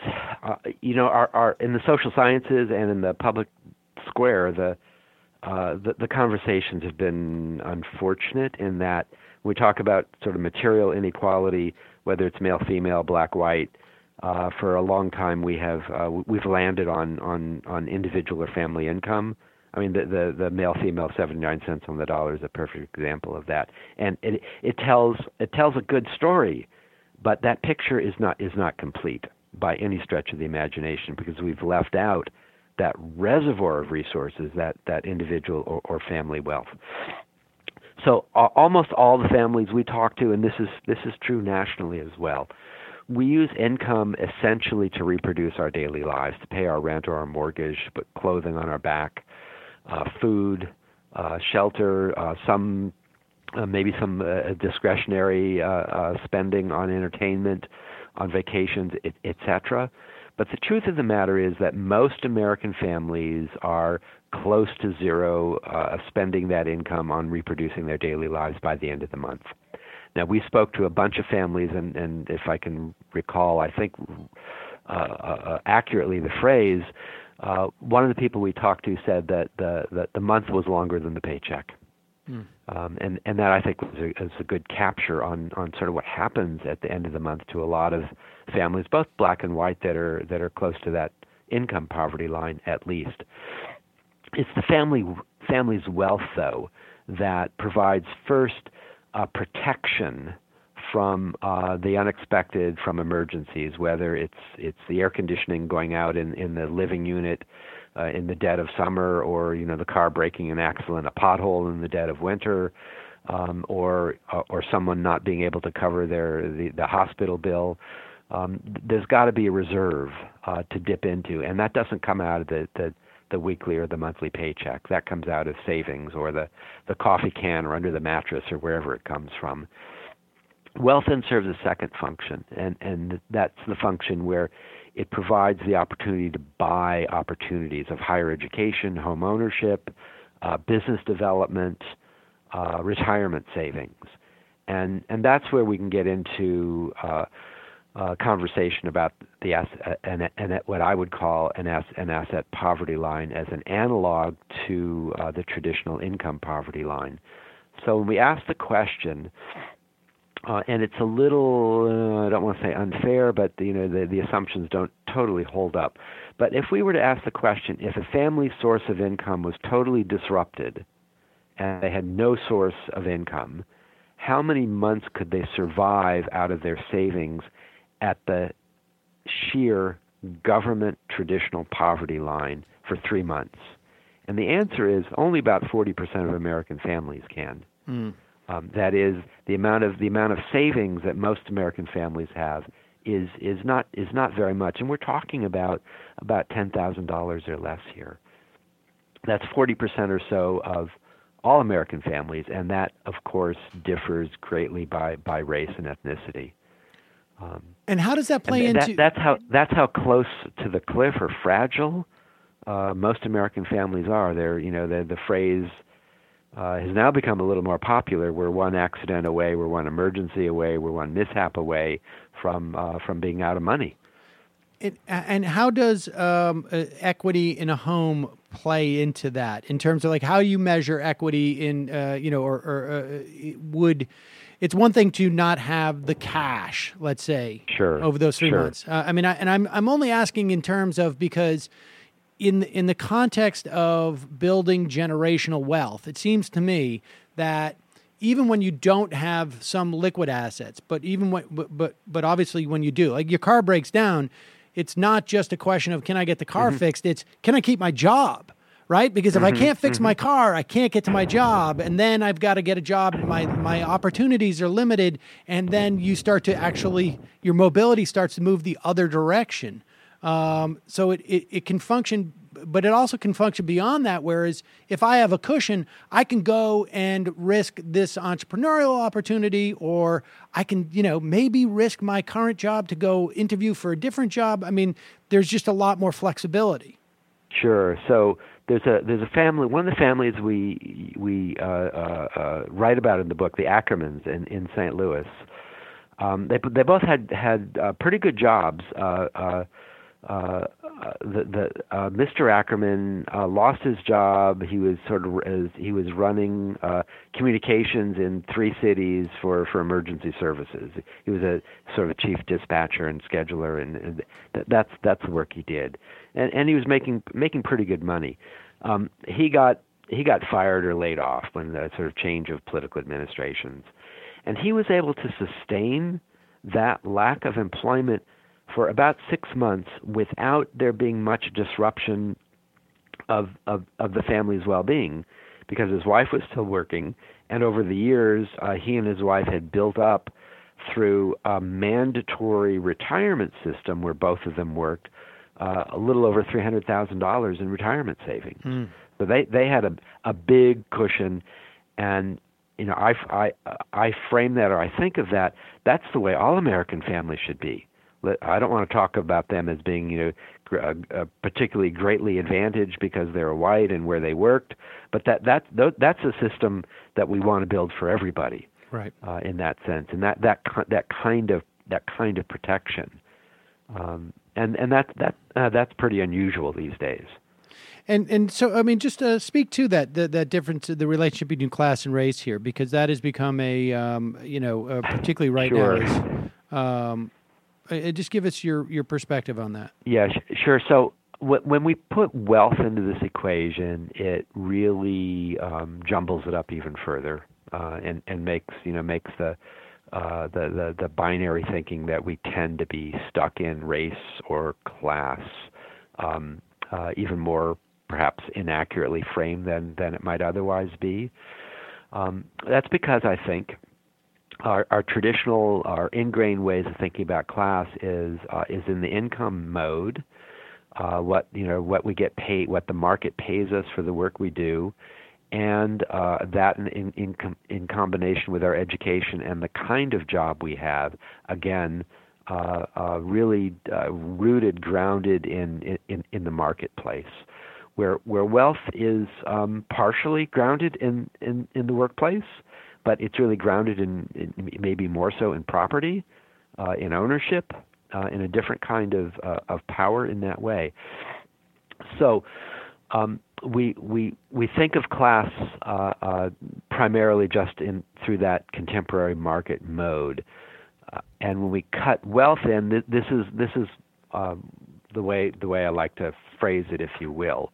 our in the social sciences and in the public square, the conversations have been unfortunate in that we talk about sort of material inequality, whether it's male, female, black, white. For a long time, we've landed on individual or family income. I mean, the male, female 79 cents on the dollar is a perfect example of that, and it tells a good story, but that picture is not complete by any stretch of the imagination, because we've left out that reservoir of resources, that individual or family wealth. So almost all the families we talk to, and this is true nationally as well, we use income essentially to reproduce our daily lives, to pay our rent or our mortgage, put clothing on our back, food, shelter, maybe some discretionary spending on entertainment, on vacations, etc. But the truth of the matter is that most American families are close to zero spending that income on reproducing their daily lives by the end of the month. Now, we spoke to a bunch of families, and if I can recall, I think accurately the phrase, one of the people we talked to said that the month was longer than the paycheck. And that, I think, is a good capture on sort of what happens at the end of the month to a lot of families, both black and white, that are close to that income poverty line at least. It's the family's wealth, though, that provides first protection from the unexpected, from emergencies, whether it's the air conditioning going out in the living unit in the dead of summer, or the car breaking an axle in a pothole in the dead of winter, or someone not being able to cover the hospital bill. There's got to be a reserve to dip into, and that doesn't come out of the weekly or the monthly paycheck. That comes out of savings or the coffee can or under the mattress or wherever it comes from. Wealth then serves a second function, and that's the function where it provides the opportunity to buy opportunities of higher education, home ownership, business development, retirement savings. And that's where we can get into conversation about the what I would call an asset poverty line as an analog to the traditional income poverty line. So when we ask the question, and it's a little, I don't want to say unfair, but the assumptions don't totally hold up. But if we were to ask the question, if a family's source of income was totally disrupted and they had no source of income, how many months could they survive out of their savings at the sheer government traditional poverty line for 3 months? And the answer is only about 40% of American families can. That is, the amount of savings that most American families have is not very much, and we're talking about $10,000 or less here. That's 40% or so of all American families, and that, of course, differs greatly by race and ethnicity. And how does that play into? That's how close to the cliff or fragile most American families are. The phrase has now become a little more popular. We're one accident away, we're one emergency away, we're one mishap away from being out of money. And how does equity in a home play into that, in terms of like how you measure equity in it's one thing to not have the cash, let's say, over those 3 months. I'm only asking in terms of, because in the context of building generational wealth, it seems to me that even when you don't have some liquid assets, but obviously when you do, like your car breaks down, it's not just a question of can I get the car fixed, it's can I keep my job, right? Because if I can't fix my car, I can't get to my job, and then I've got to get a job, and my opportunities are limited, and then you start to actually, your mobility starts to move the other direction. So it can function, but it also can function beyond that, whereas if I have a cushion, I can go and risk this entrepreneurial opportunity, or I can, maybe risk my current job to go interview for a different job. I mean, there's just a lot more flexibility. Sure. So there's a family. One of the families we write about in the book, the Ackermans in St. Louis. They both had pretty good jobs. Mr. Ackerman lost his job. He was he was running communications in 3 cities for emergency services. He was a sort of a chief dispatcher and scheduler, and that's the work he did. And he was making pretty good money. He got fired or laid off when the sort of change of political administrations, and he was able to sustain that lack of employment for about 6 months without there being much disruption of the family's well-being, because his wife was still working, and over the years he and his wife had built up through a mandatory retirement system where both of them worked a little over $300,000 in retirement savings. So they had a big cushion, and I frame that, or I think of that. That's the way all American families should be. I don't want to talk about them as being, particularly greatly advantaged because they're white and where they worked, but that's a system that we want to build for everybody, right? In that sense, and that kind of protection, and that's pretty unusual these days. And so, I mean, just speak to that difference, the relationship between class and race here, because that has become a particularly right now. Just give us your perspective on that. Yeah, sure. So when we put wealth into this equation, it really jumbles it up even further, and makes the binary thinking that we tend to be stuck in, race or class, even more perhaps inaccurately framed than it might otherwise be. That's because I think our traditional, our ingrained ways of thinking about class is in the income mode. What we get paid, what the market pays us for the work we do, and that in combination with our education and the kind of job we have, again, really rooted, grounded in the marketplace, where wealth is partially grounded in the workplace, but it's really grounded in maybe more so in property, in ownership, in a different kind of power in that way. So we think of class primarily just through that contemporary market mode, and when we cut wealth in, this is the way I like to phrase it, if you will.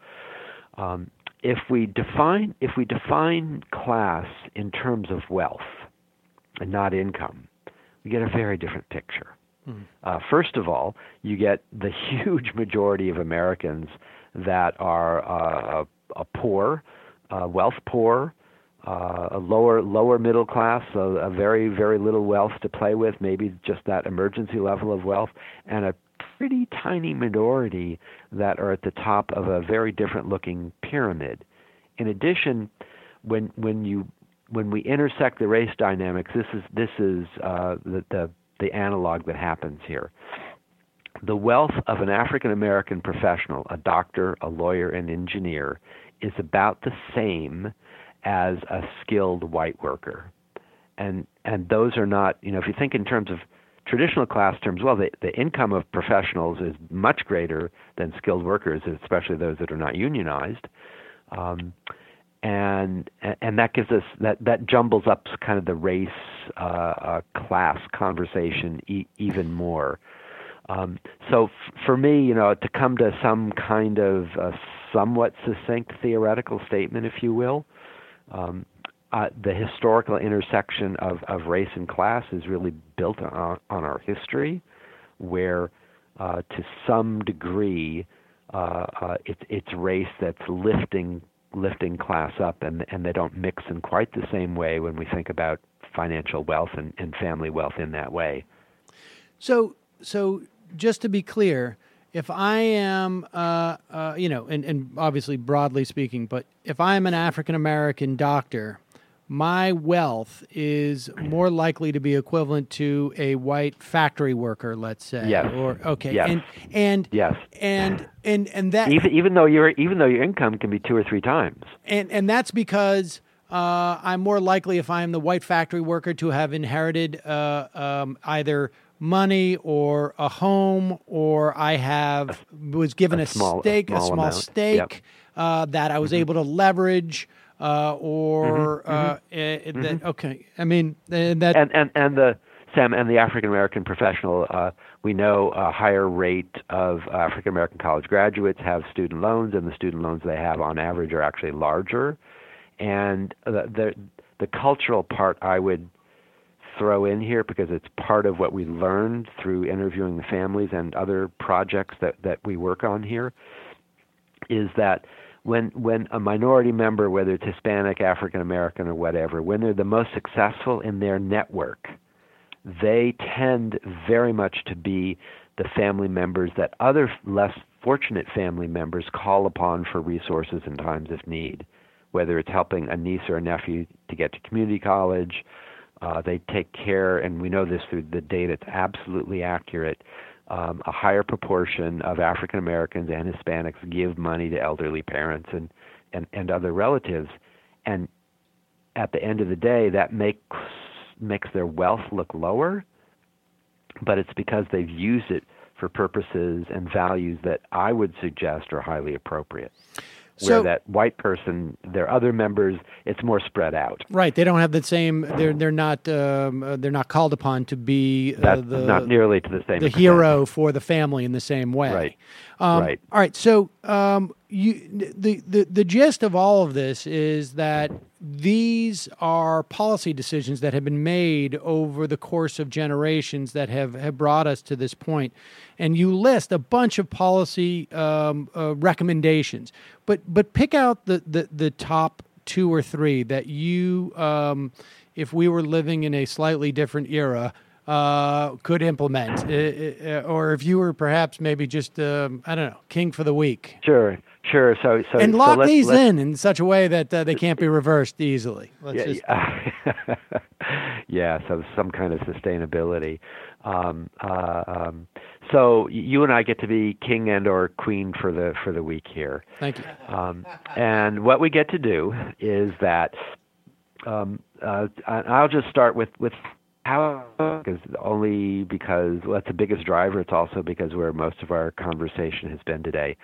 If we define class in terms of wealth and not income, we get a very different picture. First of all, you get the huge majority of Americans that are poor, wealth poor, a lower middle class, a very, very little wealth to play with, maybe just that emergency level of wealth, and a pretty tiny minority that are at the top of a very different looking pyramid. In addition, when we intersect the race dynamics, this is the analog that happens here. The wealth of an African American professional, a doctor, a lawyer, an engineer, is about the same as a skilled white worker, and those are not, if you think in terms of traditional class terms, well, the income of professionals is much greater than skilled workers, especially those that are not unionized, and that gives us that jumbles up kind of the race class conversation even more. So for me, to come to some kind of somewhat succinct theoretical statement, if you will, the historical intersection of race and class is really built on our history, where to some degree it's race that's lifting class up, and they don't mix in quite the same way when we think about financial wealth and family wealth in that way. So just to be clear, if I am, and obviously broadly speaking, but if I am an African-American doctor, my wealth is more likely to be equivalent to a white factory worker, let's say. Yes. Or okay. Yes. And yes. And that even though your income can be 2 or 3 times. And that's because I'm more likely, if I am the white factory worker, to have inherited either money or a home, or I was given a small stake Yep. That I was able to leverage. Okay. I mean, that and the African American professional, we know a higher rate of African American college graduates have student loans, and the student loans they have on average are actually larger. And the cultural part I would throw in here, because it's part of what we learned through interviewing the families and other projects that we work on here, is that when a minority member, whether it's Hispanic, African American, or whatever, when they're the most successful in their network, they tend very much to be the family members that other less fortunate family members call upon for resources in times of need, whether it's helping a niece or a nephew to get to community college. They take care, and we know this through the data, it's absolutely accurate. A higher proportion of African Americans and Hispanics give money to elderly parents and other relatives. And at the end of the day, that makes their wealth look lower, but it's because they've used it for purposes and values that I would suggest are highly appropriate. Where that white person, their other members, it's more spread out. Right, they don't have the same. They're not called upon to be not nearly to the same the extent. hero for the family in the same way. Right. Right. All right. So the gist of all of this is that these are policy decisions that have been made over the course of generations that have brought us to this point. And you list a bunch of policy recommendations, but pick out the top 2 or 3 that you, if we were living in a slightly different era, could implement, or if you were perhaps maybe just I don't know, king for the week. Sure. So and lock these in such a way that they can't be reversed easily. Yeah. So some kind of sustainability. So you and I get to be king and or queen for the week here. Thank you. And what we get to do is that I'll just start with how, because that's the biggest driver. It's also because where most of our conversation has been today.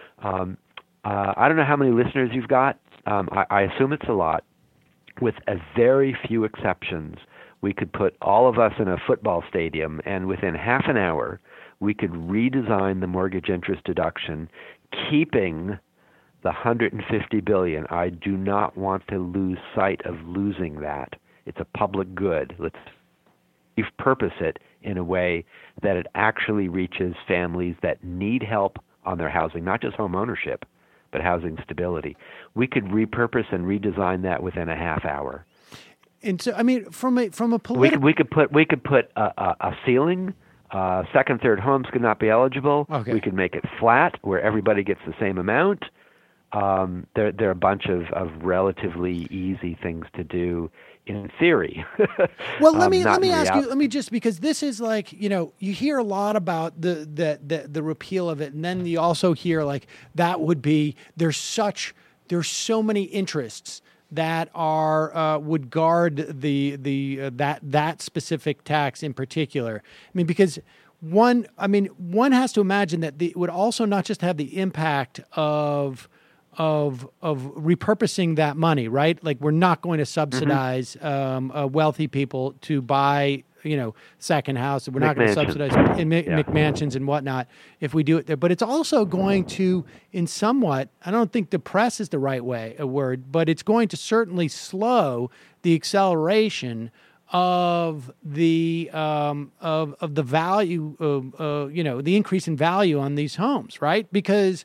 I don't know how many listeners you've got. I assume it's a lot. With a very few exceptions, we could put all of us in a football stadium, and within half an hour, we could redesign the mortgage interest deduction, keeping the $150 billion. I do not want to lose sight of losing that. It's a public good. Let's repurpose it in a way that it actually reaches families that need help on their housing, not just home ownership, but housing stability. We could repurpose and redesign that within a half hour. And so, I mean, from a political, we could put a ceiling. Second, third homes could not be eligible. Okay. We could make it flat where everybody gets the same amount. There are a bunch of relatively easy things to do in theory. Well, let me ask you. Let me just, because this is like, you hear a lot about the repeal of it, and then you also hear like that would be there's so many interests that are would guard that specific tax in particular. I mean, because one has to imagine that it would also not just have the impact of repurposing that money, right? Like we're not going to subsidize wealthy people to buy, second house. We're not going to subsidize McMansions and whatnot if we do it there. But it's also going to, in somewhat, I don't think depress is the right word, but it's going to certainly slow the acceleration of the value of the increase in value on these homes, right? Because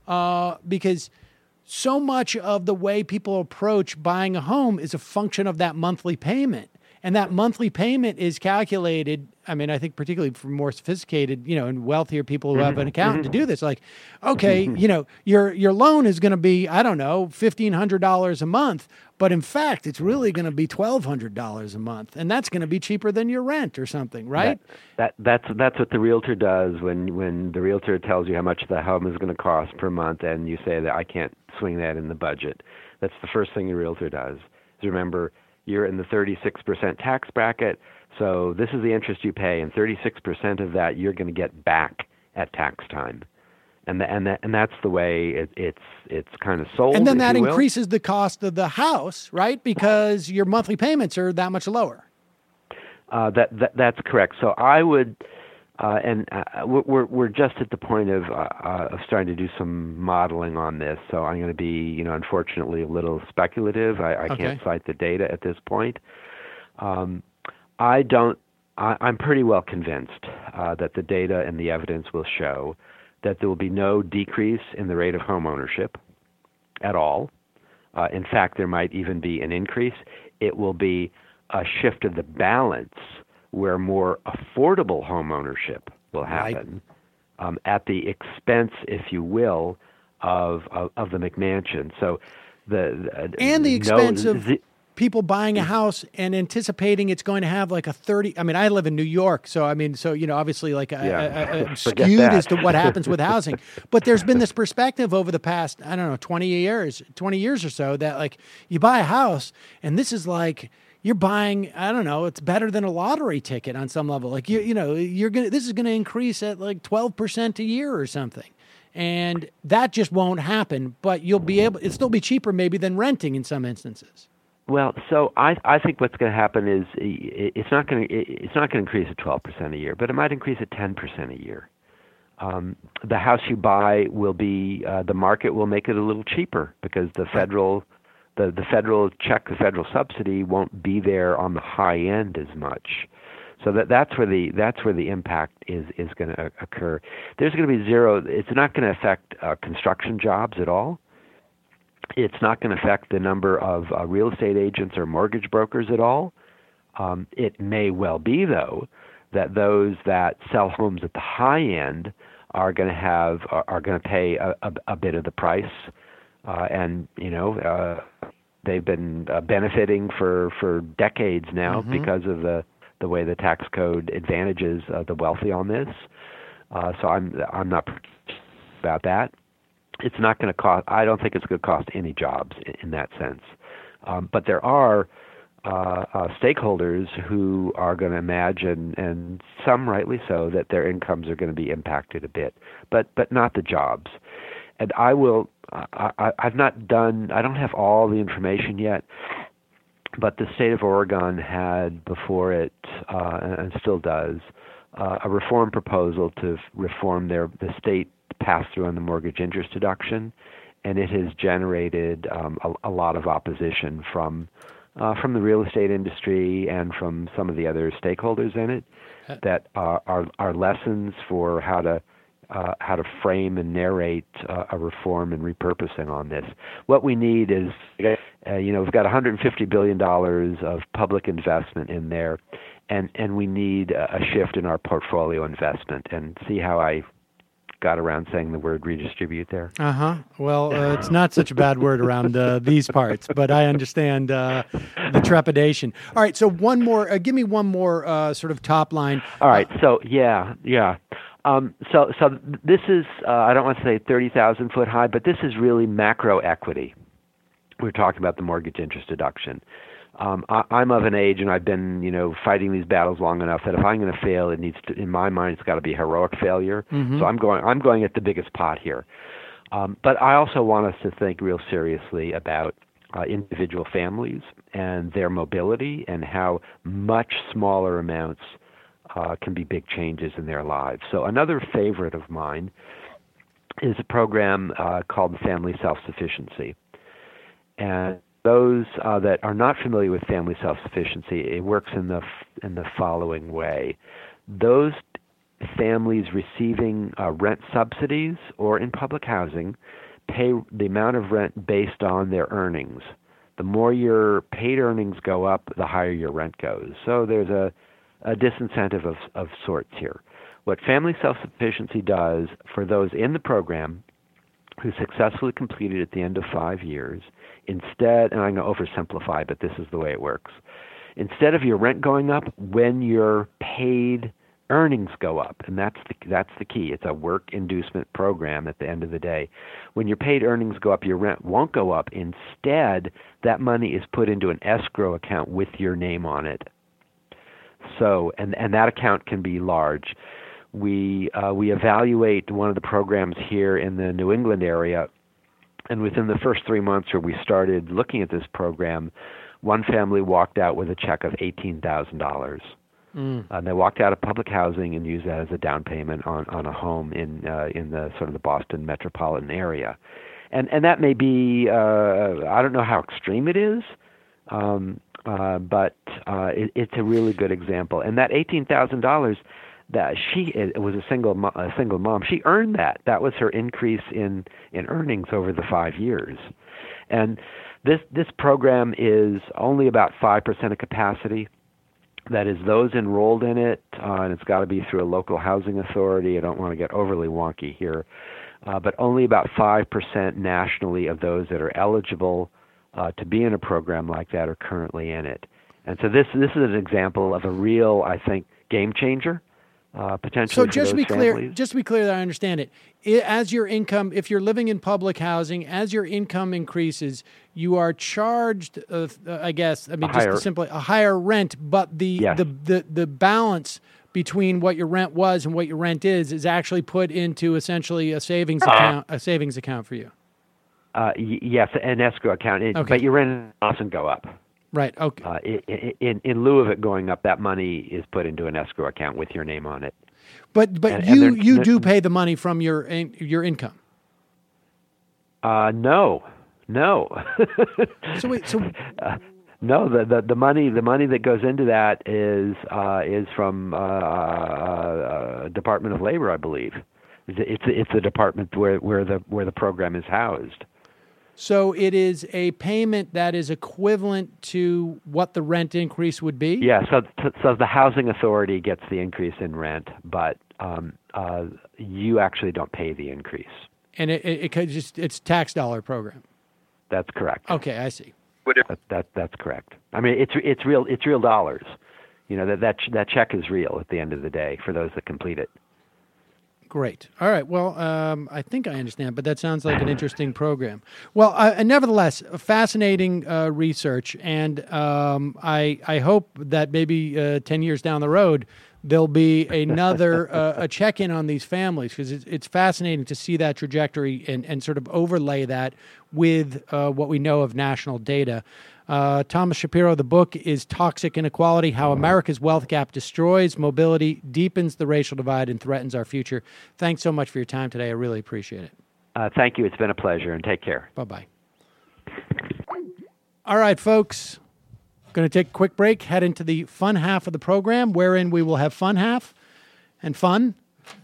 so much of the way people approach buying a home is a function of that monthly payment. And that monthly payment is calculated, I mean, I think particularly for more sophisticated, and wealthier people who have an accountant to do this. Like, okay, your loan is going to be, I don't know, $1,500 a month, but in fact, it's really going to be $1,200 a month, and that's going to be cheaper than your rent or something, right? That's what the realtor does when the realtor tells you how much the home is going to cost per month, and you say that I can't swing that in the budget. That's the first thing the realtor does. Is remember, you're in the 36% tax bracket, so this is the interest you pay, and 36% of that you're going to get back at tax time, and that's the way it's kind of sold. And then that increases the cost of the house, right? Because your monthly payments are that much lower. That's correct. So I would, we're just at the point of starting to do some modeling on this. So I'm going to be, unfortunately, a little speculative. I can't cite the data at this point. I'm pretty well convinced that the data and the evidence will show that there will be no decrease in the rate of home ownership at all. In fact, there might even be an increase. It will be a shift of the balance where more affordable home ownership will happen, at the expense, if you will, of the McMansion. So the expense of people buying a house and anticipating it's going to have like a 30. I mean, I live in New York, so obviously like skewed as to what happens with housing. But there's been this perspective over the past, 20 years or so that like you buy a house and this is like you're buying, it's better than a lottery ticket on some level. Like this is going to increase at like 12% a year or something. And that just won't happen, but it'll still be cheaper maybe than renting in some instances. Well, so I think what's going to happen is it's not going to increase at 12% a year, but it might increase at 10% a year. The house you buy will be the market will make it a little cheaper because the federal check, the federal subsidy won't be there on the high end as much. So that's where the impact is going to occur. There's going to be zero. It's not going to affect construction jobs at all. It's not going to affect the number of real estate agents or mortgage brokers at all. It may well be, though, that those that sell homes at the high end are going to pay a bit of the price, and they've been benefiting for decades now because of the way the tax code advantages the wealthy on this. So I'm not about that. It's not going to cost. I don't think it's going to cost any jobs in that sense. But there are stakeholders who are going to imagine, and some rightly so, that their incomes are going to be impacted a bit, but not the jobs. And I will. I've not done. I don't have all the information yet. But the state of Oregon had before it, and still does, a reform proposal to reform the state pass-through on the mortgage interest deduction, and it has generated a lot of opposition from the real estate industry and from some of the other stakeholders in it that are lessons for how to frame and narrate a reform and repurposing on this. What we need is, we've got $150 billion of public investment in there, and we need a shift in our portfolio investment. And see how I got around saying the word redistribute there? Well, it's not such a bad word around these parts, but I understand the trepidation. All right, so one more. Give me one more sort of top line. All right, so yeah. So this is, I don't want to say 30,000 foot high, but this is really macro equity. We're talking about the mortgage interest deduction. I'm of an age, and I've been, fighting these battles long enough that if I'm going to fail, it needs to, in my mind, it's got to be a heroic failure. So I'm going at the biggest pot here. But I also want us to think real seriously about individual families and their mobility and how much smaller amounts can be big changes in their lives. So another favorite of mine is a program called Family Self-Sufficiency. And those that are not familiar with family self-sufficiency, it works in the following way. Those families receiving rent subsidies or in public housing pay the amount of rent based on their earnings. The more your paid earnings go up, the higher your rent goes. So there's a disincentive of sorts here. What family self-sufficiency does for those in the program who successfully completed at the end of 5 years, instead, and I'm going to oversimplify, but this is the way it works. Instead of your rent going up, when your paid earnings go up, and that's the key. It's a work inducement program at the end of the day. When your paid earnings go up, your rent won't go up. Instead, that money is put into an escrow account with your name on it. So, and that account can be large. We evaluate one of the programs here in the New England area, and within the first 3 months where we started looking at this program, one family walked out with a check of $18,000. And they walked out of public housing and used that as a down payment on a home in the sort of the Boston metropolitan area, and that may be I don't know how extreme it is, but it's a really good example. And that $18,000, that it was a single mom. She earned that. That was her increase in earnings over the 5 years, and this program is only about 5% of capacity. That is, those enrolled in it, and it's got to be through a local housing authority. I don't want to get overly wonky here, but only about 5% nationally of those that are eligible to be in a program like that are currently in it. And so this is an example of a real, I think, game changer. Potentially. So just to be clear that I understand it, as your income, if you're living in public housing, as your income increases, you are charged, simply a higher rent, but the balance between what your rent was and what your rent is actually put into essentially a savings account for you. Yes, an escrow account, okay. But your rent doesn't go up. Right. Okay. In lieu of it going up, that money is put into an escrow account with your name on it. But you do pay the money from your income. No. So wait. No, the money that goes into that is from Department of Labor, I believe. It's the department where the program is housed. So it is a payment that is equivalent to what the rent increase would be? Yeah, so the housing authority gets the increase in rent, but you actually don't pay the increase. And it's tax dollar program? That's correct. Okay, I see. That's correct. I mean, it's real dollars. You know, that check is real at the end of the day for those that complete it. Great. All right. Well, I think I understand, but that sounds like an interesting program. Well, nevertheless, fascinating research, and I hope that maybe 10 years down the road there'll be another a check-in on these families, because it's fascinating to see that trajectory and sort of overlay that with what we know of national data. Thomas Shapiro, the book is Toxic Inequality: How America's Wealth Gap Destroys Mobility, Deepens the Racial Divide, and Threatens Our Future. Thanks so much for your time today. I really appreciate it. Thank you. It's been a pleasure, and take care. Bye-bye. All right, folks. Going to take a quick break, head into the fun half of the program, wherein we will have fun half and fun.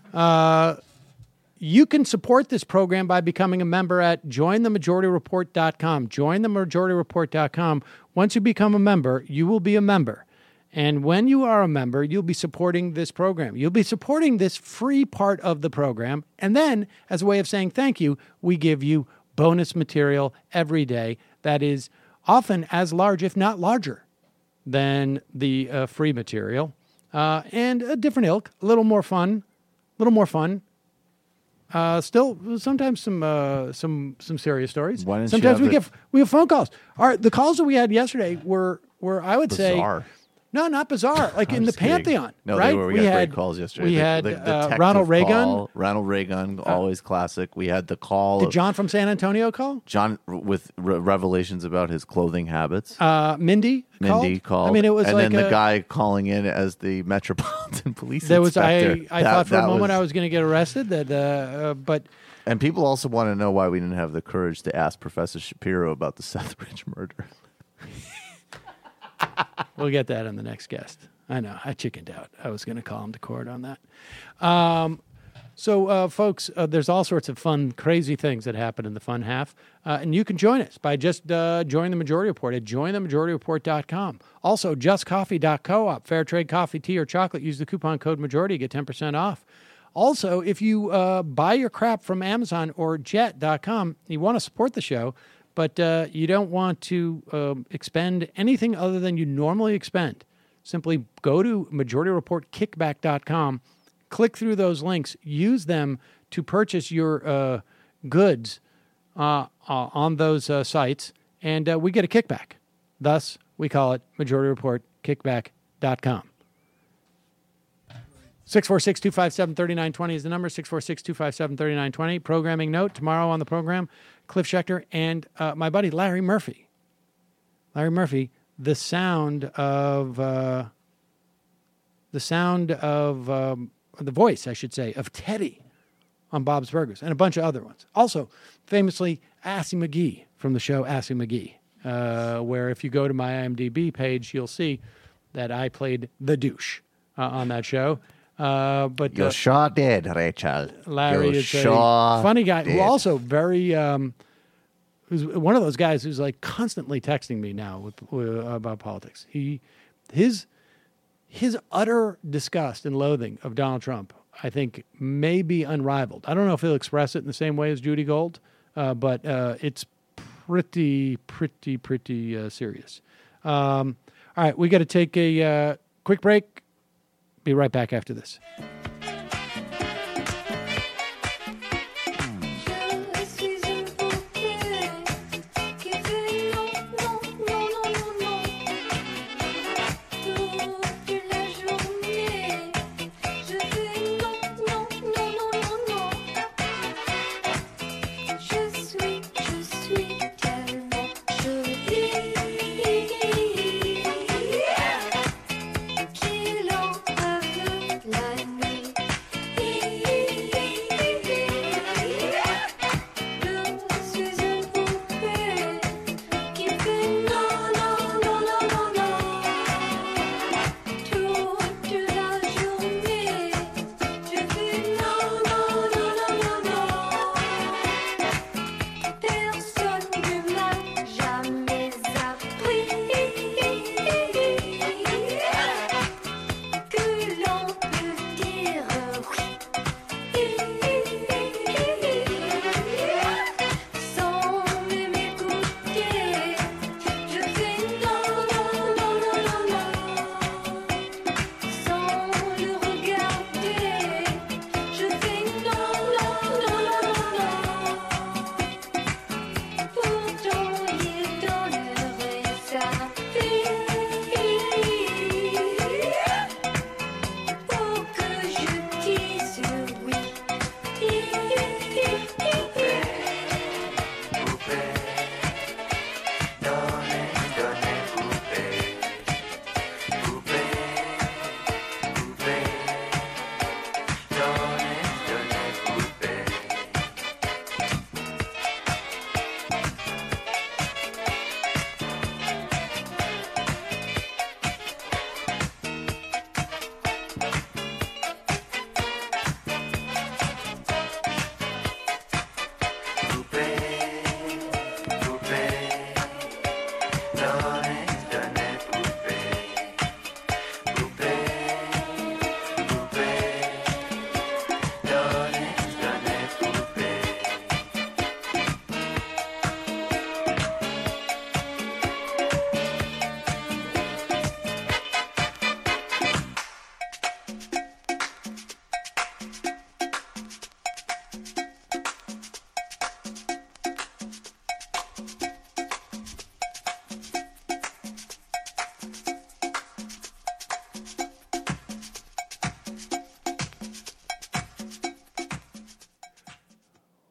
You can support this program by becoming a member at jointhemajorityreport.com. Jointhemajorityreport.com. Once you become a member, you will be a member. And when you are a member, you'll be supporting this program. You'll be supporting this free part of the program. And then, as a way of saying thank you, we give you bonus material every day that is often as large, if not larger, than the free material. And a different ilk, a little more fun. Still, sometimes some serious stories. Sometimes we have phone calls. The calls that we had yesterday were I would bizarre. Say, no, not bizarre. Like in the Pantheon, no, right? We had great calls yesterday. We had the Ronald Reagan. Call, Ronald Reagan, always classic. We had the call. Did John from San Antonio call? John with revelations about his clothing habits. Mindy called. I mean, it was and then the guy calling in as the Metropolitan Police Inspector. I thought for a moment I was going to get arrested. But. And people also want to know why we didn't have the courage to ask Professor Shapiro about the Seth Rich murder. We'll get that on the next guest. I know. I chickened out. I was going to call him to court on that. So, folks, there's all sorts of fun, crazy things that happen in the fun half. And you can join us by just joining the Majority Report at jointhemajorityreport.com. Also, justcoffee.coop. Fair trade coffee, tea, or chocolate. Use the coupon code MAJORITY. Get 10% off. Also, if you buy your crap from Amazon or jet.com, you want to support the show, but you don't want to expend anything other than you normally expend, simply go to majorityreportkickback.com, click through those links, use them to purchase your goods on those sites, and we get a kickback. Thus, we call it majorityreportkickback.com. 646-257-3920 is the number, 646-257-3920. Programming note, tomorrow on the program, Cliff Schechter and my buddy Larry Murphy. Larry Murphy, the sound of the voice, I should say, of Teddy on Bob's Burgers and a bunch of other ones. Also, famously, Assy McGee from the show Assy McGee, where if you go to my IMDb page, you'll see that I played the douche on that show. But you sure did, Rachel. Larry is a funny guy who also very who's one of those guys who's like constantly texting me now about politics. His utter disgust and loathing of Donald Trump, I think, may be unrivaled. I don't know if he'll express it in the same way as Judy Gold, but it's pretty serious. All right, we got to take a quick break. Be right back after this.